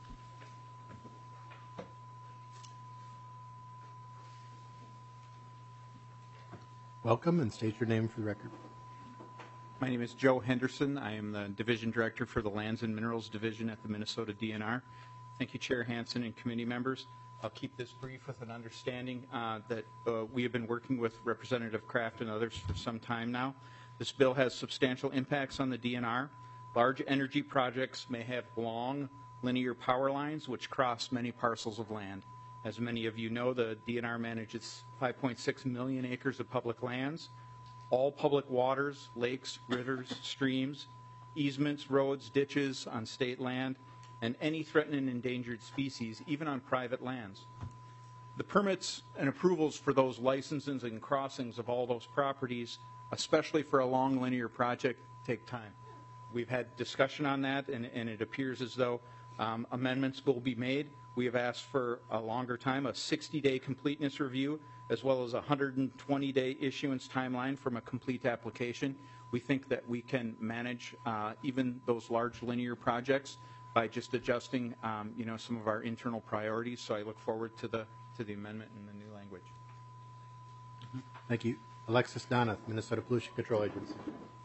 Welcome, and state your name for the record. My name is Joe Henderson. I am the Division Director for the Lands and Minerals Division at the Minnesota D N R. Thank you, Chair Hansen and committee members. I'll keep this brief with an understanding uh, that uh, we have been working with Representative Kraft and others for some time now. This bill has substantial impacts on the D N R. Large energy projects may have long linear power lines which cross many parcels of land. As many of you know, the D N R manages five point six million acres of public lands. All public waters, lakes, rivers, streams, easements, roads, ditches on state land, and any threatened and endangered species, even on private lands. The permits and approvals for those licenses and crossings of all those properties, especially for a long linear project, take time. We've had discussion on that, and, and it appears as though um, amendments will be made. We have asked for a longer time, a sixty day completeness review, as well as a one hundred twenty day issuance timeline from a complete application. We think that we can manage uh, even those large linear projects by just adjusting, um, you know, some of our internal priorities. So I look forward to the to the amendment in the new language. Thank you. Alexis Donath, Minnesota Pollution Control Agency.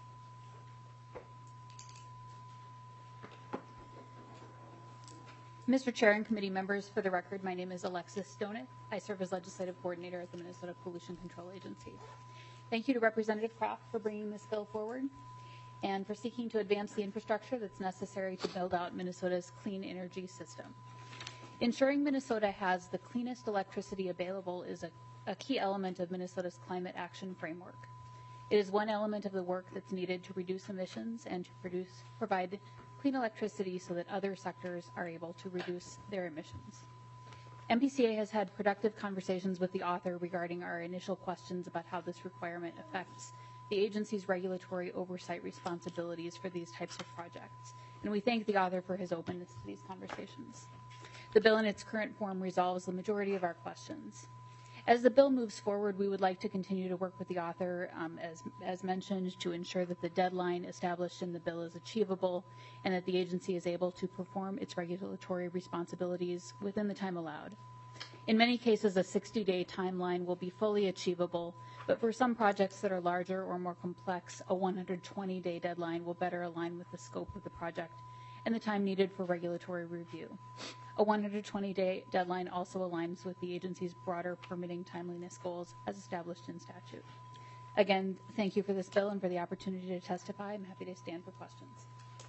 Mister Chair and committee members, for the record, my name is Alexis Donath. I serve as legislative coordinator at the Minnesota Pollution Control Agency. Thank you to Representative Kraft for bringing this bill forward and for seeking to advance the infrastructure that's necessary to build out Minnesota's clean energy system. Ensuring Minnesota has the cleanest electricity available is a, a key element of Minnesota's climate action framework. It is one element of the work that's needed to reduce emissions and to produce, provide clean electricity so that other sectors are able to reduce their emissions. M P C A has had productive conversations with the author regarding our initial questions about how this requirement affects the agency's regulatory oversight responsibilities for these types of projects, and we thank the author for his openness to these conversations. The bill in its current form resolves the majority of our questions. As the bill moves forward, we would like to continue to work with the author, um, as, as mentioned, to ensure that the deadline established in the bill is achievable and that the agency is able to perform its regulatory responsibilities within the time allowed. In many cases, a sixty day timeline will be fully achievable, but for some projects that are larger or more complex, a one hundred twenty day deadline will better align with the scope of the project and the time needed for regulatory review. A one hundred twenty day deadline also aligns with the agency's broader permitting timeliness goals as established in statute. Again, thank you for this bill and for the opportunity to testify. I'm happy to stand for questions.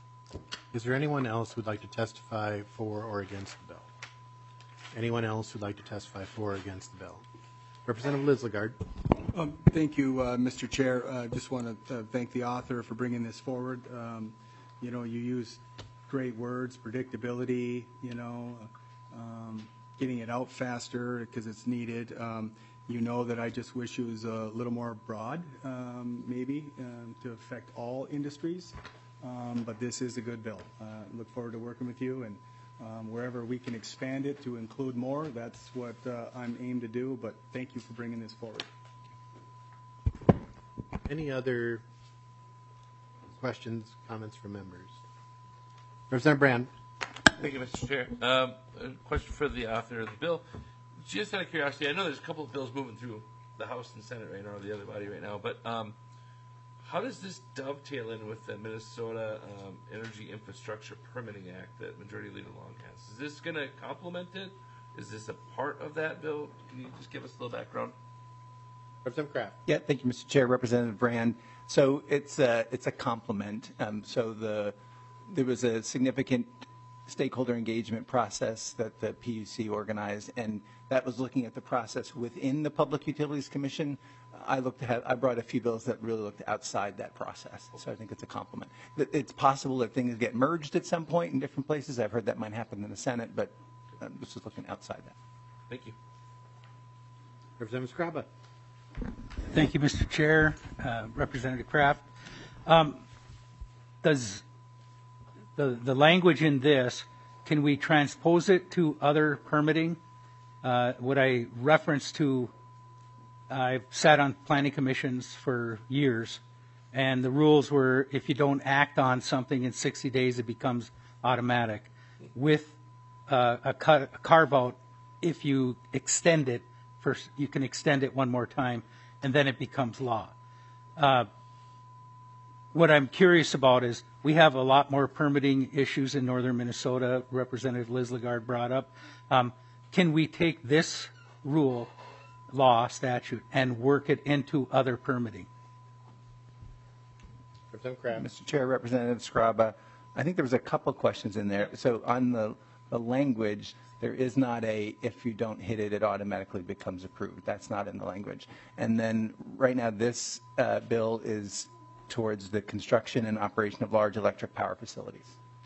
Is there anyone else who would like to testify for or against the bill? Anyone else who'd like to testify for or against the bill? Representative Liz Lagarde. Um, thank you, uh, Mister Chair. I uh, just want to uh, thank the author for bringing this forward. Um, you know, you use great words, predictability, you know, um, getting it out faster because it's needed. Um, you know that I just wish it was a little more broad, um, maybe, um, to affect all industries. Um, but this is a good bill. Uh, look forward to working with you, and um, wherever we can expand it to include more, that's what uh, I'm aimed to do. But thank you for bringing this forward. Any other questions, comments from members? Representative Brand. Thank you, Mister Chair. Um, a question for the author of the bill. Just out of curiosity, I know there's a couple of bills moving through the House and Senate right now, or the other body right now, but um, how does this dovetail in with the Minnesota um, Energy Infrastructure Permitting Act that Majority Leader Long has? Is this going to complement it? Is this a part of that bill? Can you just give us a little background? Representative Kraft. Yeah, thank you, Mister Chair. Representative Brand. So it's a, it's a complement. Um, so the there was a significant stakeholder engagement process that the P U C organized, and that was looking at the process within the Public Utilities Commission. I looked at, I brought a few bills that really looked outside that process, so I think it's a complement. It's possible that things get merged at some point in different places. I've heard that might happen in the Senate, but um, this is looking outside that. Thank you. Representative Skraba. Thank you, Mister Chair, uh, Representative Kraft. Um, does the the language in this, can we transpose it to other permitting? Uh, what I reference to, I've sat on planning commissions for years, and the rules were if you don't act on something in sixty days, it becomes automatic. With uh, a, cut, a carve out, if you extend it, first you can extend it one more time, and then it becomes law. Uh, what I'm curious about is we have a lot more permitting issues in northern Minnesota. Representative Liz Lagarde brought up. Um, can we take this rule, law, statute, and work it into other permitting? Representative Kraft. Mister Chair, Representative Skraba, I think there was a couple questions in there. So on the, the language, there is not a, if you don't hit it, it automatically becomes approved. That's not in the language. And then right now, this uh, bill is towards the construction and operation of large electric power facilities.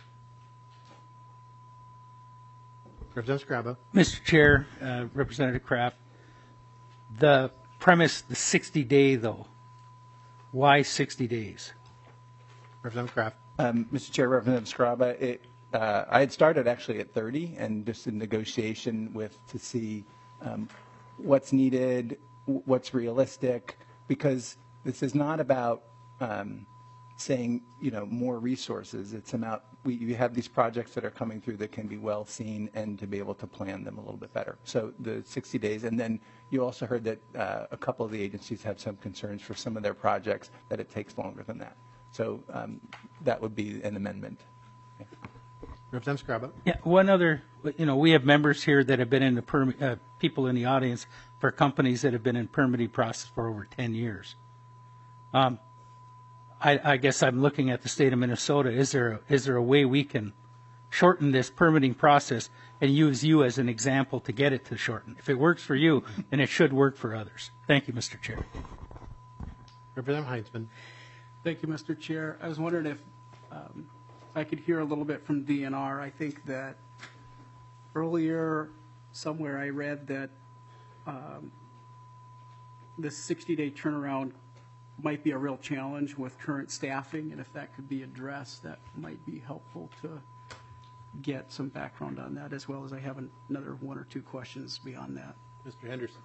Representative Skraba. Mister Chair, uh, Representative Kraft, the premise, the sixty day though, why sixty days? Representative Kraft. Um, Mister Chair, Representative Skraba, it, uh, I had started actually at thirty and just in negotiation with to see um, what's needed, what's realistic, because this is not about um, saying, you know, more resources. It's about, we, you have these projects that are coming through that can be well seen and to be able to plan them a little bit better. So the sixty days, and then you also heard that uh, a couple of the agencies have some concerns for some of their projects that it takes longer than that. So um, that would be an amendment. Okay. Representative Skraba. Yeah, one other, you know, we have members here that have been in the permit, uh, people in the audience for companies that have been in permitting process for over ten years. Um, I, I guess I'm looking at the state of Minnesota. Is there, is there a way we can shorten this permitting process and use you as an example to get it to shorten? If it works for you, then it should work for others. Thank you, Mister Chair. Representative Heinzman. Thank you, Mister Chair. I was wondering if um, I could hear a little bit from D N R. I think that earlier somewhere I read that um, the sixty day turnaround might be a real challenge with current staffing, and if that could be addressed, that might be helpful to get some background on that, as well as I have an, another one or two questions beyond that. Mister Henderson.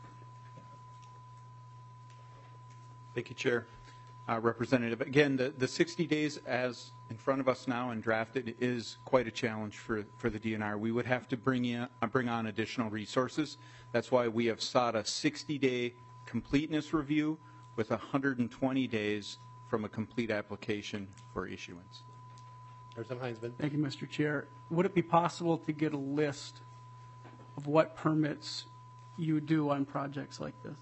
Thank you, Chair. Uh, Representative, again, the, the sixty days as in front of us now and drafted is quite a challenge for, for the D N R. We would have to bring, in, uh, bring on additional resources. That's why we have sought a sixty day completeness review with one hundred twenty days from a complete application for issuance. Representative Heinzman. Thank you, Mister Chair. Would it be possible to get a list of what permits you do on projects like this?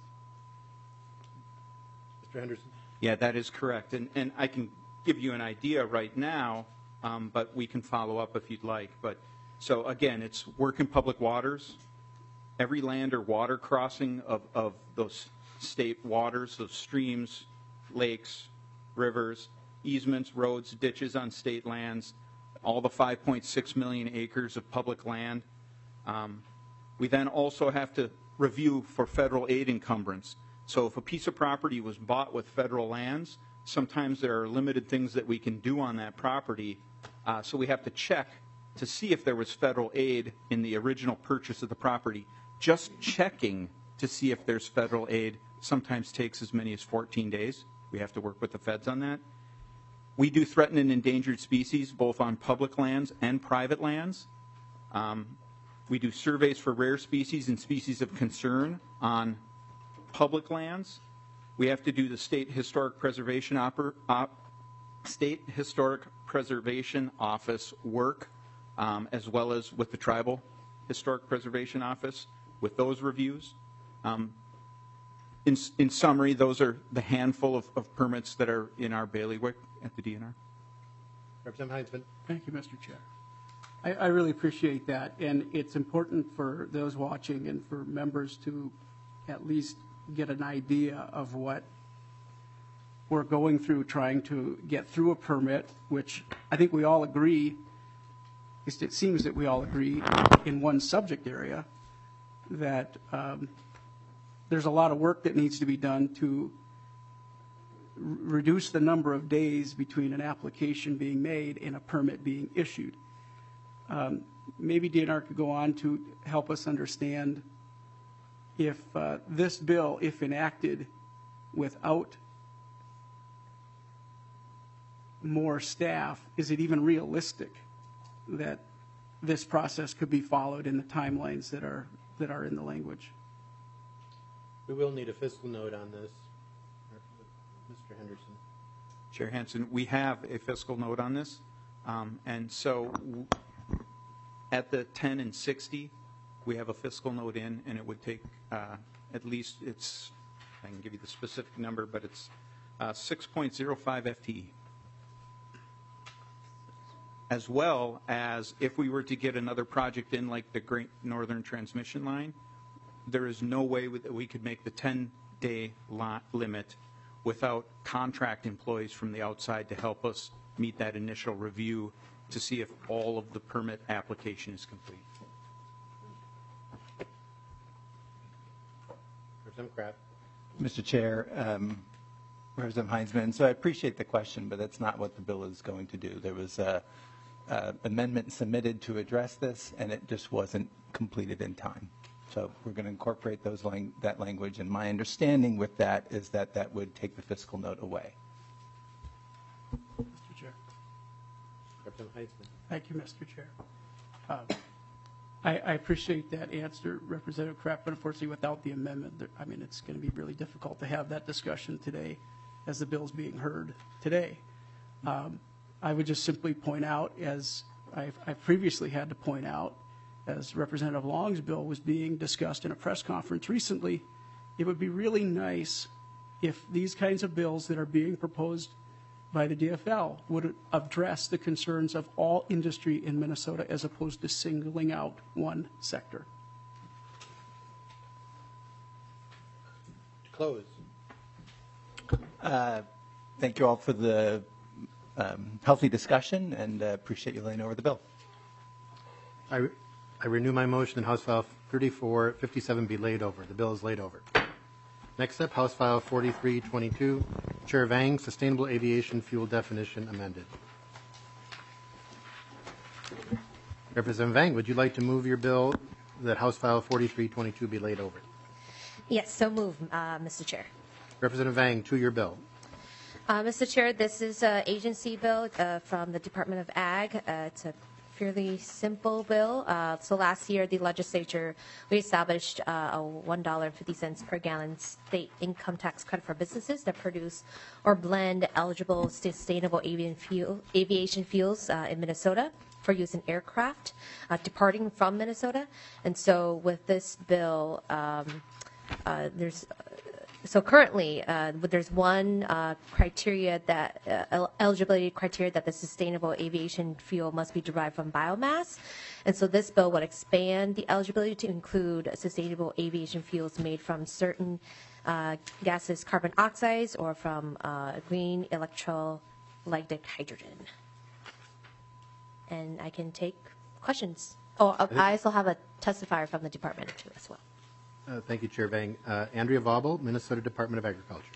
Mister Henderson. Yeah, that is correct. And, and I can give you an idea right now, um, but we can follow up if you'd like. But so again, it's work in public waters, every land or water crossing of, of those state waters, those streams, lakes, rivers, easements, roads, ditches on state lands, all the five point six million acres of public land. Um, we then also have to review for federal aid encumbrance. So if a piece of property was bought with federal lands, sometimes there are limited things that we can do on that property. Uh, so we have to check to see if there was federal aid in the original purchase of the property. Just checking to see if there's federal aid sometimes takes as many as fourteen days. We have to work with the feds on that. We do threatened and endangered species both on public lands and private lands. Um, we do surveys for rare species and species of concern on public lands. We have to do the state historic preservation oper, op, state historic preservation office work, um, as well as with the tribal historic preservation office with those reviews. Um, in, in summary, those are the handful of, of permits that are in our bailiwick at the D N R. Representative Heinzman. Thank you, Mister Chair. I, I really appreciate that, and it's important for those watching and for members to at least get an idea of what we're going through trying to get through a permit, which I think we all agree, at least it seems that we all agree in one subject area, that um, there's a lot of work that needs to be done to r- reduce the number of days between an application being made and a permit being issued. Um, maybe D N R could go on to help us understand if uh, this bill, if enacted without more staff, is it even realistic that this process could be followed in the timelines that are that are in the language? We will need a fiscal note on this. Mister Henderson. Chair Hansen, we have a fiscal note on this. Um, and so w- at the ten and sixty, we have a fiscal note in, and it would take uh, at least, it's, I can give you the specific number, but it's uh, six point zero five F T E. As well as if we were to get another project in like the Great Northern Transmission Line, there is no way that we could make the ten-day lot limit without contract employees from the outside to help us meet that initial review to see if all of the permit application is complete. Representative Kraft. Mister Chair, um, Representative Heinzman, so I appreciate the question, but that's not what the bill is going to do. There was a, a amendment submitted to address this, and it just wasn't completed in time. So we're going to incorporate those lang- that language, and my understanding with that is that that would take the fiscal note away. Mister Chair. Representative Heinzman. Thank you, Mister Chair. Um, I, I appreciate that answer, Representative Kraft, but unfortunately without the amendment, there, I mean, it's going to be really difficult to have that discussion today as the bill's being heard today. Um, I would just simply point out, as I've, I previously had to point out, as Representative Long's bill was being discussed in a press conference recently, it would be really nice if these kinds of bills that are being proposed by the D F L would address the concerns of all industry in Minnesota as opposed to singling out one sector. To close. Uh, thank you all for the um, healthy discussion, and uh, appreciate you laying over the bill. I, re- I renew my motion that House File thirty-four fifty-seven be laid over. The bill is laid over. Next up, House File forty-three twenty-two, Chair Vang, Sustainable Aviation Fuel Definition amended. Representative Vang, would you like to move your bill that House File forty-three twenty-two be laid over? Yes, so move, uh, Mister Chair. Representative Vang, to your bill. Uh, Mister Chair, this is an agency bill uh, from the Department of Ag. Uh, it's a fairly simple bill. Uh, so last year, the legislature, we established uh, a one dollar and fifty cents per gallon state income tax credit for businesses that produce or blend eligible sustainable avian fuel, aviation fuels uh, in Minnesota for use in aircraft uh, departing from Minnesota. And so with this bill, um, uh, there's So currently, uh, there's one uh, criteria that uh, eligibility criteria that the sustainable aviation fuel must be derived from biomass, and so this bill would expand the eligibility to include sustainable aviation fuels made from certain uh, gases, carbon oxides, or from uh, green electrolytic hydrogen. And I can take questions. Oh, I also have a testifier from the department too as well. Uh, thank you, Chair Vang. Uh, Andrea Vaubel, Minnesota Department of Agriculture.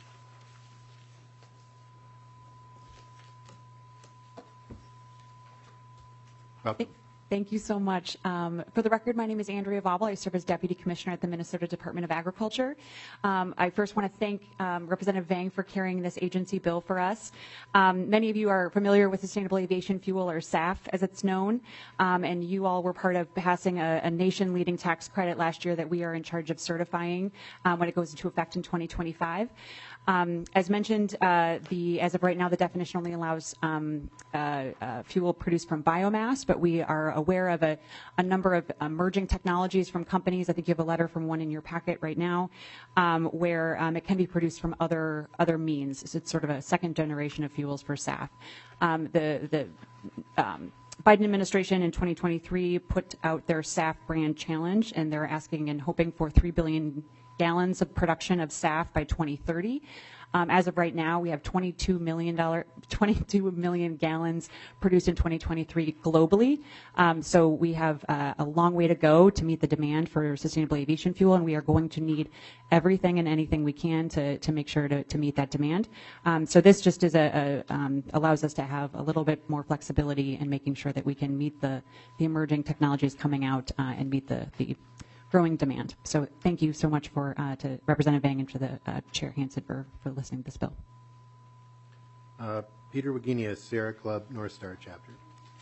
Welcome. Thank you so much. Um, for the record, my name is Andrea Vaubel. I serve as Deputy Commissioner at the Minnesota Department of Agriculture. Um, I first want to thank um, Representative Vang for carrying this agency bill for us. Um, many of you are familiar with Sustainable Aviation Fuel, or S A F as it's known, um, and you all were part of passing a, a nation-leading tax credit last year that we are in charge of certifying um, when it goes into effect in twenty twenty-five. Um, as mentioned, uh, the as of right now, the definition only allows um, uh, uh, fuel produced from biomass, but we are aware of a, a number of emerging technologies from companies. I think you have a letter from one in your packet right now, um, where um, it can be produced from other other means. So it's sort of a second generation of fuels for S A F. Um, the the um, Biden administration in twenty twenty-three put out their S A F brand challenge, and they're asking and hoping for three billion gallons of production of S A F by twenty thirty. Um, as of right now, we have twenty-two million dollars, twenty-two million gallons produced in twenty twenty-three globally. Um, so we have uh, a long way to go to meet the demand for sustainable aviation fuel, and we are going to need everything and anything we can to, to make sure to, to meet that demand. Um, so this just is a, a um, allows us to have a little bit more flexibility in making sure that we can meet the, the emerging technologies coming out uh, and meet the, the growing demand. So thank you so much for uh, to Representative Vang and for the uh, Chair Hansen for, for listening to this bill. Uh, Peter Wagenia, Sierra Club North Star Chapter.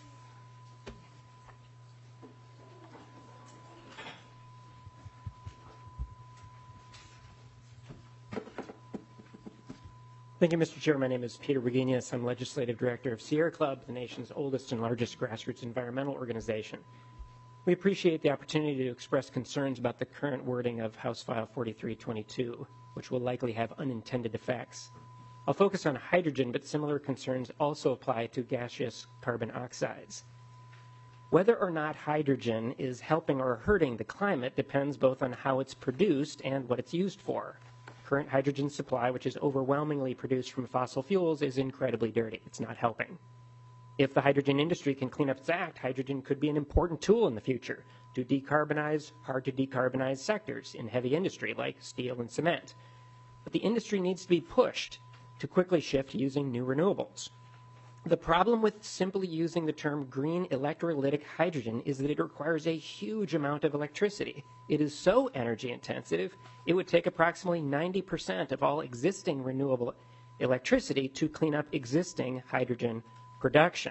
Thank you, Mister Chair. My name is Peter Wagenius. I'm Legislative Director of Sierra Club, the nation's oldest and largest grassroots environmental organization. We appreciate the opportunity to express concerns about the current wording of House File forty-three twenty-two, which will likely have unintended effects. I'll focus on hydrogen, but similar concerns also apply to gaseous carbon oxides. Whether or not hydrogen is helping or hurting the climate depends both on how it's produced and what it's used for. Current hydrogen supply, which is overwhelmingly produced from fossil fuels, is incredibly dirty. It's not helping. If the hydrogen industry can clean up its act, hydrogen could be an important tool in the future to decarbonize hard-to-decarbonize sectors in heavy industry like steel and cement. But the industry needs to be pushed to quickly shift to using new renewables. The problem with simply using the term green electrolytic hydrogen is that it requires a huge amount of electricity. It is so energy intensive, it would take approximately ninety percent of all existing renewable electricity to clean up existing hydrogen production.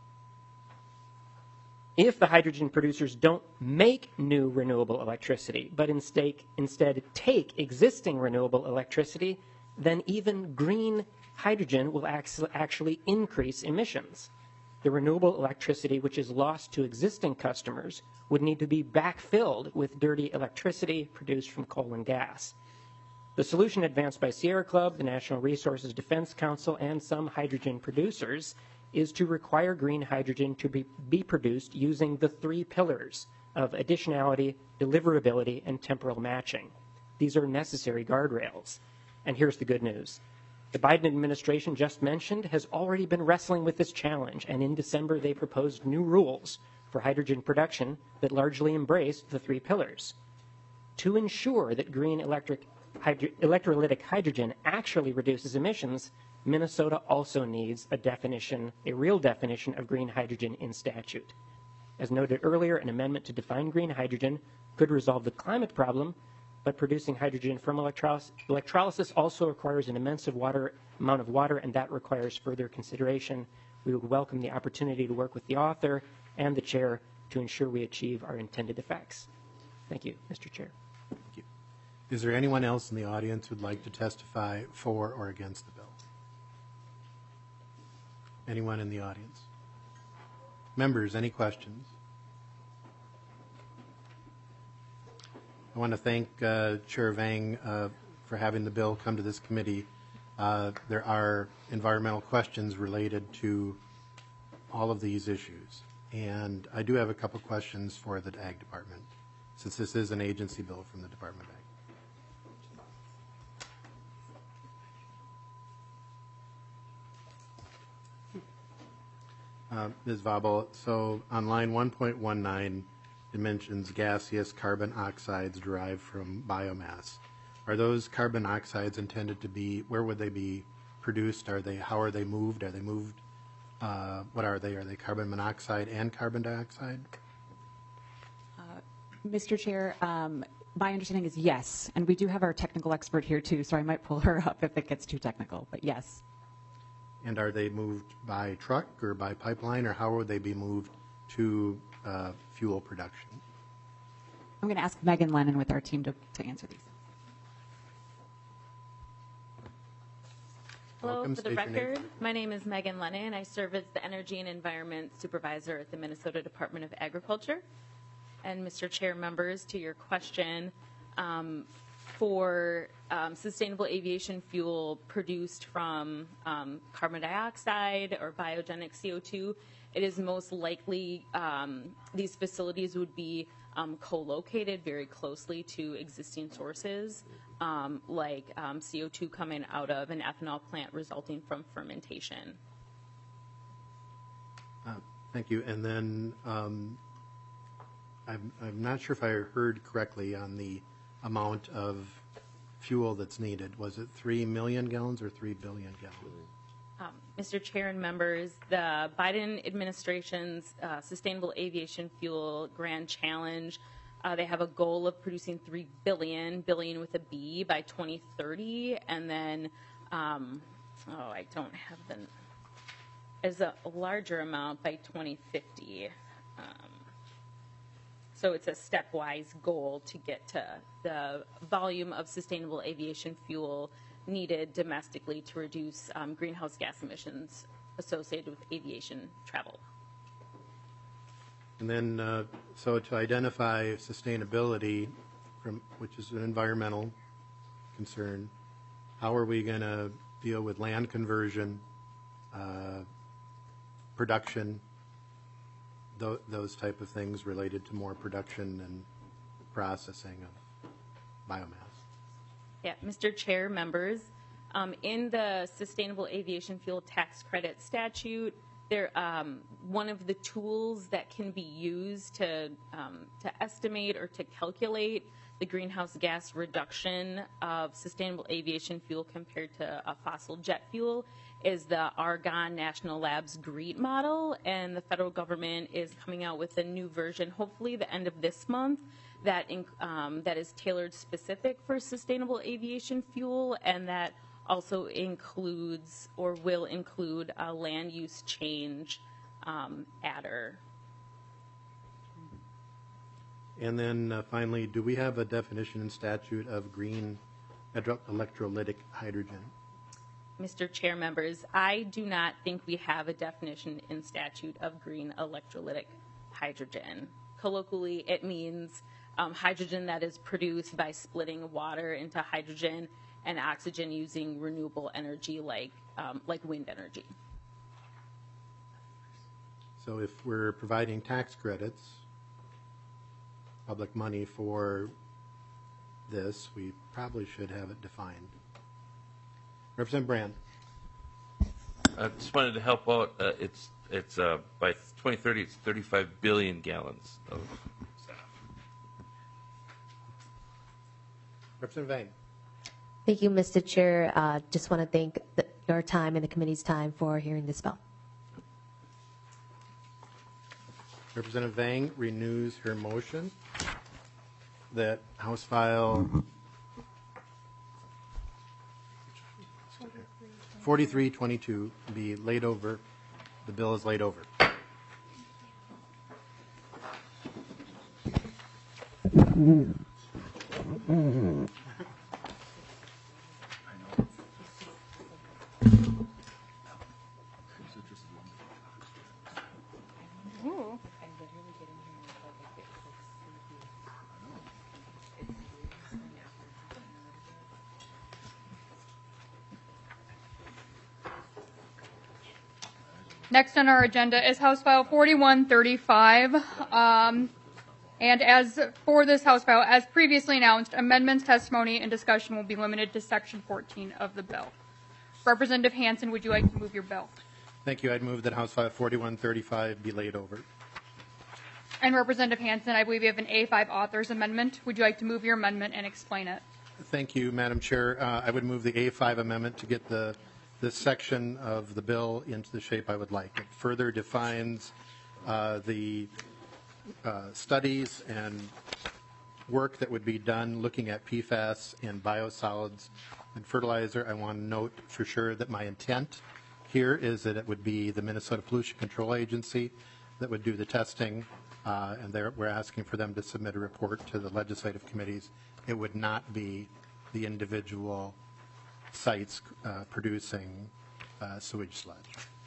If the hydrogen producers don't make new renewable electricity, but instead, instead take existing renewable electricity, then even green hydrogen will actually increase emissions. The renewable electricity which is lost to existing customers would need to be backfilled with dirty electricity produced from coal and gas. The solution advanced by Sierra Club, the National Resources Defense Council, and some hydrogen producers is to require green hydrogen to be, be produced using the three pillars of additionality, deliverability, and temporal matching. These are necessary guardrails. And here's the good news. The Biden administration just mentioned has already been wrestling with this challenge, and in December they proposed new rules for hydrogen production that largely embrace the three pillars. To ensure that green electric hydro, electrolytic hydrogen actually reduces emissions, Minnesota also needs a definition, a real definition of green hydrogen in statute. As noted earlier, an amendment to define green hydrogen could resolve the climate problem, but producing hydrogen from electrolysis, electrolysis also requires an immense of water, amount of water, and that requires further consideration. We would welcome the opportunity to work with the author and the chair to ensure we achieve our intended effects. Thank you, Mister Chair. Thank you. Is there anyone else in the audience who would like to testify for or against the bill? Anyone in the audience? Members, any questions? I want to thank uh, Chair Vang uh, for having the bill come to this committee. Uh, there are environmental questions related to all of these issues. And I do have a couple questions for the Ag Department, since this is an agency bill from the Department of Ag. Uh, Miz Vabel, so on line one point one nine, it mentions gaseous carbon oxides derived from biomass. Are those carbon oxides intended to be, where would they be produced? Are they, how are they moved? Are they moved, uh, what are they? Are they carbon monoxide and carbon dioxide? Uh, Mister Chair, um, my understanding is yes, and we do have our technical expert here too, so I might pull her up if it gets too technical, but yes. And are they moved by truck or by pipeline, or how would they be moved to uh, fuel production? I'm going to ask Megan Lennon with our team to, to answer these. Hello, Welcome. for the State your name. record, my name is Megan Lennon. I serve as the Energy and Environment Supervisor at the Minnesota Department of Agriculture. And Mister Chair, members, to your question, um, for um, sustainable aviation fuel produced from um, carbon dioxide or biogenic C O two, it is most likely um, these facilities would be um, co-located very closely to existing sources, um, like um, C O two coming out of an ethanol plant resulting from fermentation. Uh, Thank you. And then um, I'm, I'm not sure if I heard correctly on the amount of fuel that's needed. Was it three million gallons or three billion gallons? Um, Mister Chair and members, the Biden administration's uh, Sustainable Aviation Fuel Grand Challenge, uh, they have a goal of producing three billion, billion with a B, by twenty thirty, and then, um, oh, I don't have the, as a larger amount by twenty fifty. Um, so it's a stepwise goal to get to the volume of sustainable aviation fuel needed domestically to reduce um, greenhouse gas emissions associated with aviation travel. And then, uh, so to identify sustainability, from which is an environmental concern, how are we going to deal with land conversion, uh, production, th- those type of things related to more production and processing of biomass? Yeah, Mister Chair, members, um, in the Sustainable Aviation Fuel Tax Credit Statute, there um, one of the tools that can be used to um, to estimate or to calculate the greenhouse gas reduction of sustainable aviation fuel compared to a fossil jet fuel is the Argonne National Labs GREET model, and the federal government is coming out with a new version, hopefully the end of this month, that in, um, that is tailored specific for sustainable aviation fuel, and that also includes or will include a land use change um, adder. And then uh, finally, do we have a definition in statute of green hydro- electrolytic hydrogen? Mister Chair, members, I do not think we have a definition in statute of green electrolytic hydrogen. Colloquially, it means um, hydrogen that is produced by splitting water into hydrogen and oxygen using renewable energy like um, like wind energy. So if we're providing tax credits, public money for this, we probably should have it defined. Representative Brand. I just wanted to help out. Uh, it's it's uh, by twenty thirty, it's thirty-five billion gallons of S A F. Representative Vang. Thank you, Mister Chair. Uh, just want to thank the, your time and the committee's time for hearing this bill. Representative Vang renews her motion that House File forty-three twenty-two be laid over. The bill is laid over. Next on our agenda is House File forty-one thirty-five. Um, and as for this House File, as previously announced, amendments, testimony, and discussion will be limited to Section fourteen of the bill. Representative Hansen, would you like to move your bill? Thank you. I'd move that House File forty-one thirty-five be laid over. And Representative Hansen, I believe you have an A five author's amendment. Would you like to move your amendment and explain it? Thank you, Madam Chair. Uh, I would move the A five amendment to get the this section of the bill into the shape I would like. It further defines uh, the uh, studies and work that would be done looking at P FAS and biosolids and fertilizer. I want to note for sure that my intent here is that it would be the Minnesota Pollution Control Agency that would do the testing, uh, and we're asking for them to submit a report to the legislative committees. It would not be the individual sites uh, producing uh, sewage sludge.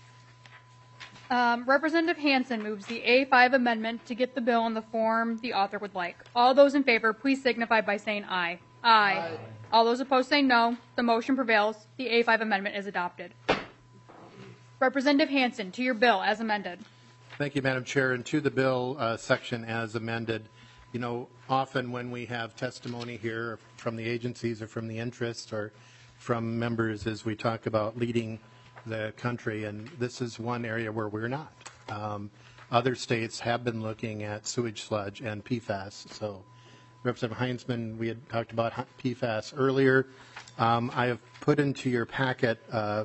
Um, Representative Hansen moves the A five amendment to get the bill in the form the author would like. All those in favor, please signify by saying aye. Aye. Aye. All those opposed say no. The motion prevails. The A five amendment is adopted. Representative Hansen, to your bill as amended. Thank you, Madam Chair. And to the bill uh, section as amended, you know, often when we have testimony here from the agencies or from the interest or from members as we talk about leading the country, and this is one area where we're not. Um, other states have been looking at sewage sludge and P FAS. So Representative Heinzman, we had talked about P FAS earlier. Um, I have put into your packet uh,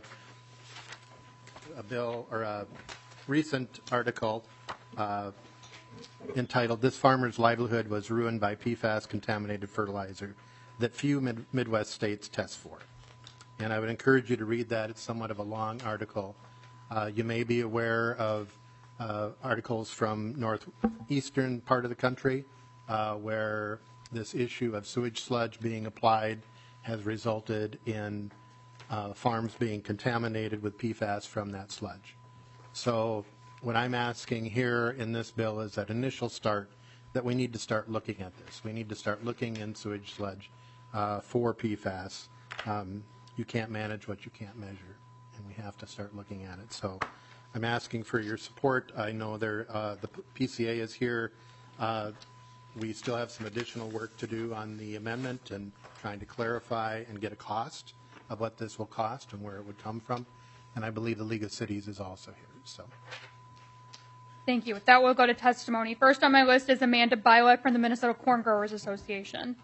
a bill or a recent article uh, entitled "This Farmer's Livelihood Was Ruined by P FAS Contaminated Fertilizer That Few Mid- Midwest States Test For." And I would encourage you to read that. It's somewhat of a long article. Uh, you may be aware of uh, articles from northeastern part of the country uh, where this issue of sewage sludge being applied has resulted in uh, farms being contaminated with P FAS from that sludge. So what I'm asking here in this bill is that initial start that we need to start looking at this. We need to start looking in sewage sludge uh, for P FAS. Um, you can't manage what you can't measure, and we have to start looking at it. So I'm asking for your support. I know there, uh, the P C A is here. Uh, we still have some additional work to do on the amendment and trying to clarify and get a cost of what this will cost and where it would come from. And I believe the League of Cities is also here. So. Thank you. With that, we'll go to testimony. First on my list is Amanda Bilek from the Minnesota Corn Growers Association.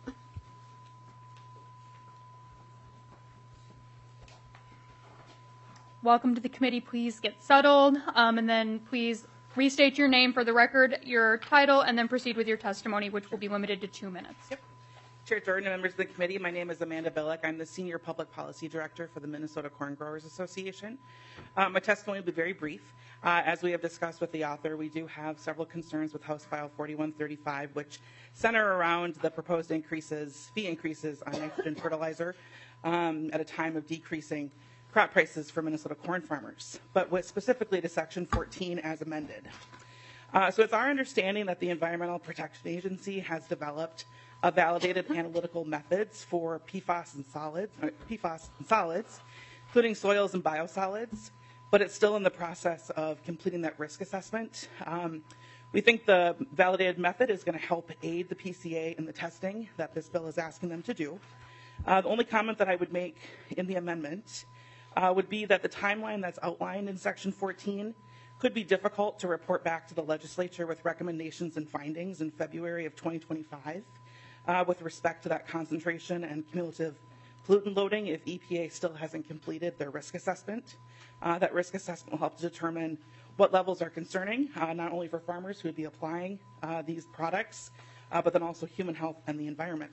Welcome to the committee. Please get settled, um, and then please restate your name for the record, your title, and then proceed with your testimony, which will be limited to two minutes. Yep. Chair Jordan and members of the committee, my name is Amanda Bilek. I'm the Senior Public Policy Director for the Minnesota Corn Growers Association. Um, my testimony will be very brief. Uh, as we have discussed with the author, we do have several concerns with House File forty-one thirty-five, which center around the proposed increases, fee increases on nitrogen fertilizer um, at a time of decreasing crop prices for Minnesota corn farmers, but with specifically to Section fourteen as amended. Uh, so it's our understanding that the Environmental Protection Agency has developed a validated analytical methods for P FAS and solids, uh, P FAS and solids, including soils and biosolids, but it's still in the process of completing that risk assessment. Um, we think the validated method is going to help aid the P C A in the testing that this bill is asking them to do. Uh, the only comment that I would make in the amendment Uh, would be that the timeline that's outlined in Section fourteen could be difficult to report back to the legislature with recommendations and findings in February of twenty twenty-five uh, with respect to that concentration and cumulative pollutant loading if E P A still hasn't completed their risk assessment. Uh, that risk assessment will help to determine what levels are concerning, uh, not only for farmers who would be applying uh, these products, uh, but then also human health and the environment.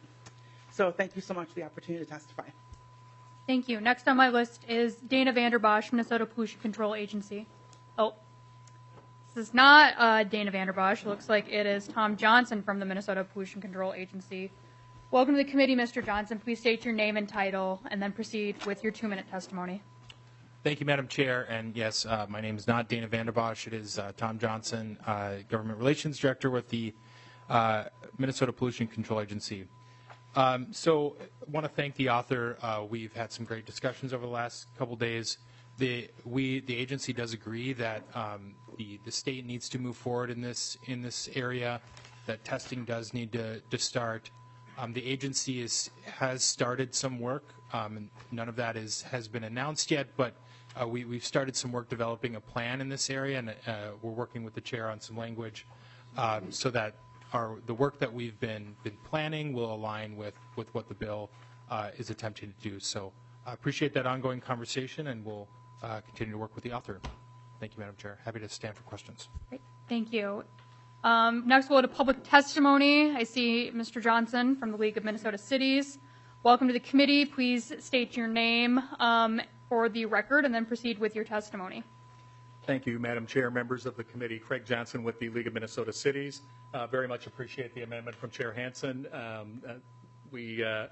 So thank you so much for the opportunity to testify. Thank you. Next on my list is Dana Vanderbosch, Minnesota Pollution Control Agency. Oh, this is not uh, Dana Vanderbosch. It looks like it is Tom Johnson from the Minnesota Pollution Control Agency. Welcome to the committee, Mister Johnson. Please state your name and title, and then proceed with your two-minute testimony. Thank you, Madam Chair. And yes, uh, my name is not Dana Vanderbosch. It is uh, Tom Johnson, uh, Government Relations Director with the uh, Minnesota Pollution Control Agency. Um, so I want to thank the author. Uh, we've had some great discussions over the last couple days. The, we, the agency does agree that um, the, the state needs to move forward in this, in this area, that testing does need to, to start. Um, the agency is, has started some work, um, and none of that is, has been announced yet, but uh, we, we've started some work developing a plan in this area, and uh, we're working with the chair on some language um, so that Our, the work that we've been, been planning will align with, with what the bill uh, is attempting to do. So I appreciate that ongoing conversation, and we'll uh, continue to work with the author. Thank you, Madam Chair. Happy to stand for questions. Great. Thank you. Um, next, we'll go to public testimony. I see Mister Johnson from the League of Minnesota Cities. Welcome to the committee. Please state your name um, for the record, and then proceed with your testimony. Thank you, Madam Chair, members of the committee. Craig Johnson with the League of Minnesota Cities. Uh, very much appreciate the amendment from Chair Hansen. Um, uh, we uh,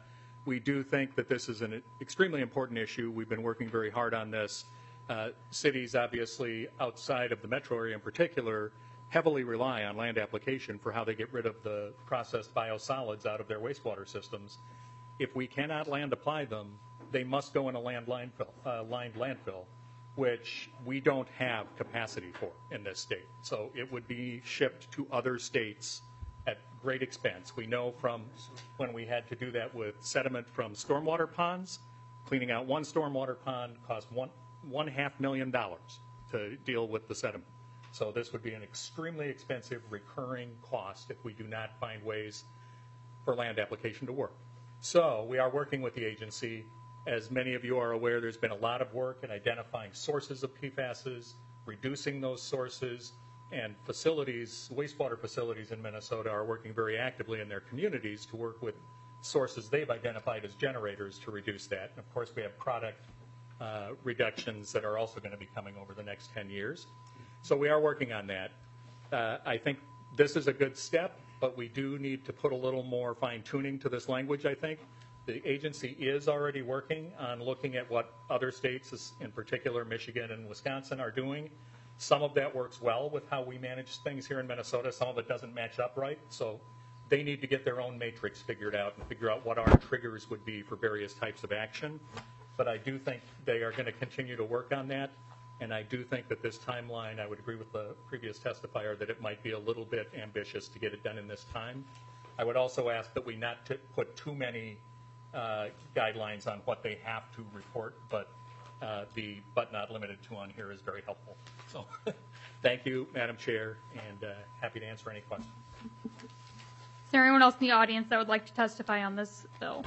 we do think that this is an extremely important issue. We've been working very hard on this. Uh, cities, obviously, outside of the metro area in particular, heavily rely on land application for how they get rid of the processed biosolids out of their wastewater systems. If we cannot land apply them, they must go in a land landfill, uh, lined landfill, which we don't have capacity for in this state. So it would be shipped to other states at great expense. We know from when we had to do that with sediment from stormwater ponds, cleaning out one stormwater pond cost one one half million dollars to deal with the sediment. So this would be an extremely expensive recurring cost if we do not find ways for land application to work. So we are working with the agency. As many of you are aware, there's been a lot of work in identifying sources of P FASs, reducing those sources, and facilities, wastewater facilities in Minnesota are working very actively in their communities to work with sources they've identified as generators to reduce that. And of course, we have product uh, reductions that are also going to be coming over the next ten years. So we are working on that. Uh, I think this is a good step, but we do need to put a little more fine tuning to this language, I think. The agency is already working on looking at what other states, in particular Michigan and Wisconsin, are doing. Some of that works well with how we manage things here in Minnesota. Some of it doesn't match up right. So they need to get their own matrix figured out and figure out what our triggers would be for various types of action. But I do think they are going to continue to work on that. And I do think that this timeline, I would agree with the previous testifier, that it might be a little bit ambitious to get it done in this time. I would also ask that we not t- put too many uh, guidelines on what they have to report, but uh, the but not limited to on here is very helpful. So thank you, Madam Chair, and uh, happy to answer any questions. Is there anyone else in the audience that would like to testify on this bill?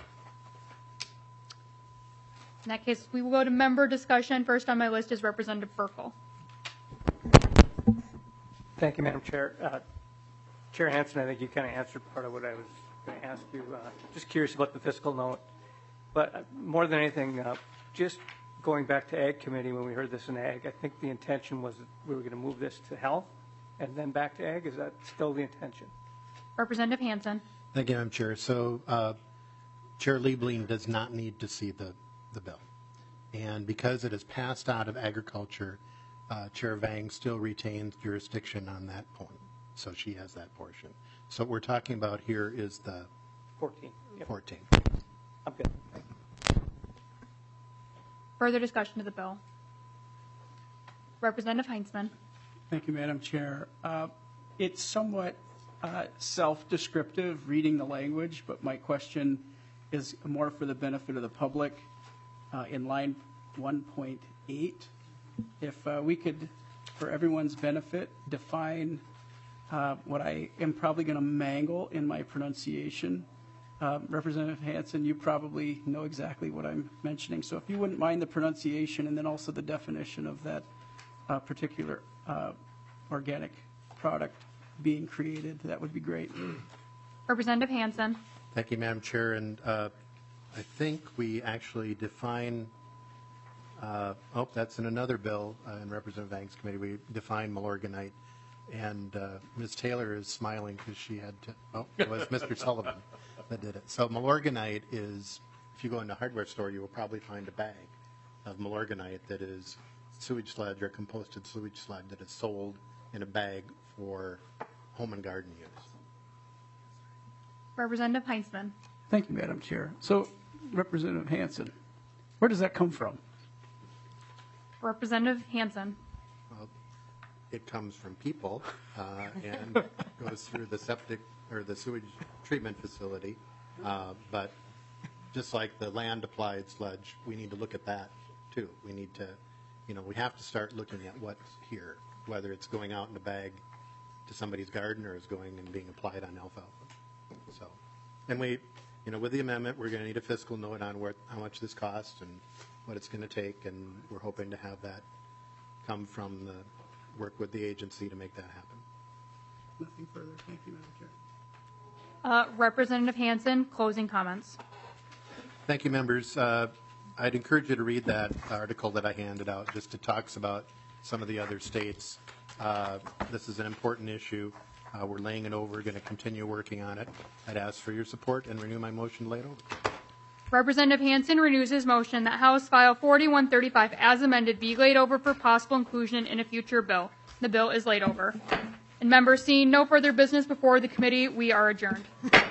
In that case, we will go to member discussion. First on my list is Representative Burkle. Thank you, Madam Chair. Uh, Chair Hansen, I think you kind of answered part of what I was going to ask you. Uh, just curious about the fiscal note. But uh, more than anything, uh, just going back to Ag Committee, when we heard this in Ag, I think the intention was that we were going to move this to Health and then back to Ag. Is that still the intention? Representative Hansen. Thank you, Madam Chair. So uh, Chair Liebling does not need to see the, the bill. And because it is passed out of Agriculture, uh, Chair Vang still retains jurisdiction on that point. So she has that portion. So what we're talking about here is the fourteen. Yep. fourteen. I'm good. Thank you. Further discussion of the bill. Representative Heinzman. Thank you, Madam Chair. Uh, it's somewhat uh, self-descriptive reading the language, but my question is more for the benefit of the public. Uh, in line one point eight, if uh, we could, for everyone's benefit, define uh, what I am probably going to mangle in my pronunciation. Uh, Representative Hansen, you probably know exactly what I'm mentioning. So if you wouldn't mind the pronunciation and then also the definition of that uh, particular uh, organic product being created, that would be great. Representative Hansen. Thank you, Madam Chair. And uh, I think we actually define, uh, oh, that's in another bill uh, in Representative Vang's committee. We define Milorganite. And uh, Miz Taylor is smiling because she had to, oh, it was Mister Sullivan that did it. So Milorganite is, if you go into a hardware store, you will probably find a bag of Milorganite that is sewage sludge or composted sewage sludge that is sold in a bag for home and garden use. Representative Heinzman. Thank you, Madam Chair. So, Representative Hansen, where does that come from? Representative Hansen. Well, it comes from people uh, and goes through the septic or the sewage treatment facility. Uh, but just like the land applied sludge, we need to look at that too. We need to, you know, we have to start looking at what's here, whether it's going out in a bag to somebody's garden or is going and being applied on alfalfa. So, and we, you know, with the amendment, we're going to need a fiscal note on where, how much this costs and what it's going to take, and we're hoping to have that come from the work with the agency to make that happen. Nothing further. Thank you, Madam Chair. Uh, Representative Hansen, closing comments. Thank you, members. Uh, I'd encourage you to read that article that I handed out, just it talks about some of the other states. Uh, this is an important issue. Uh, we're laying it over, going to continue working on it. I'd ask for your support and renew my motion later. Representative Hansen renews his motion that House File forty-one thirty-five as amended be laid over for possible inclusion in a future bill. The bill is laid over. And members, seeing no further business before the committee, we are adjourned.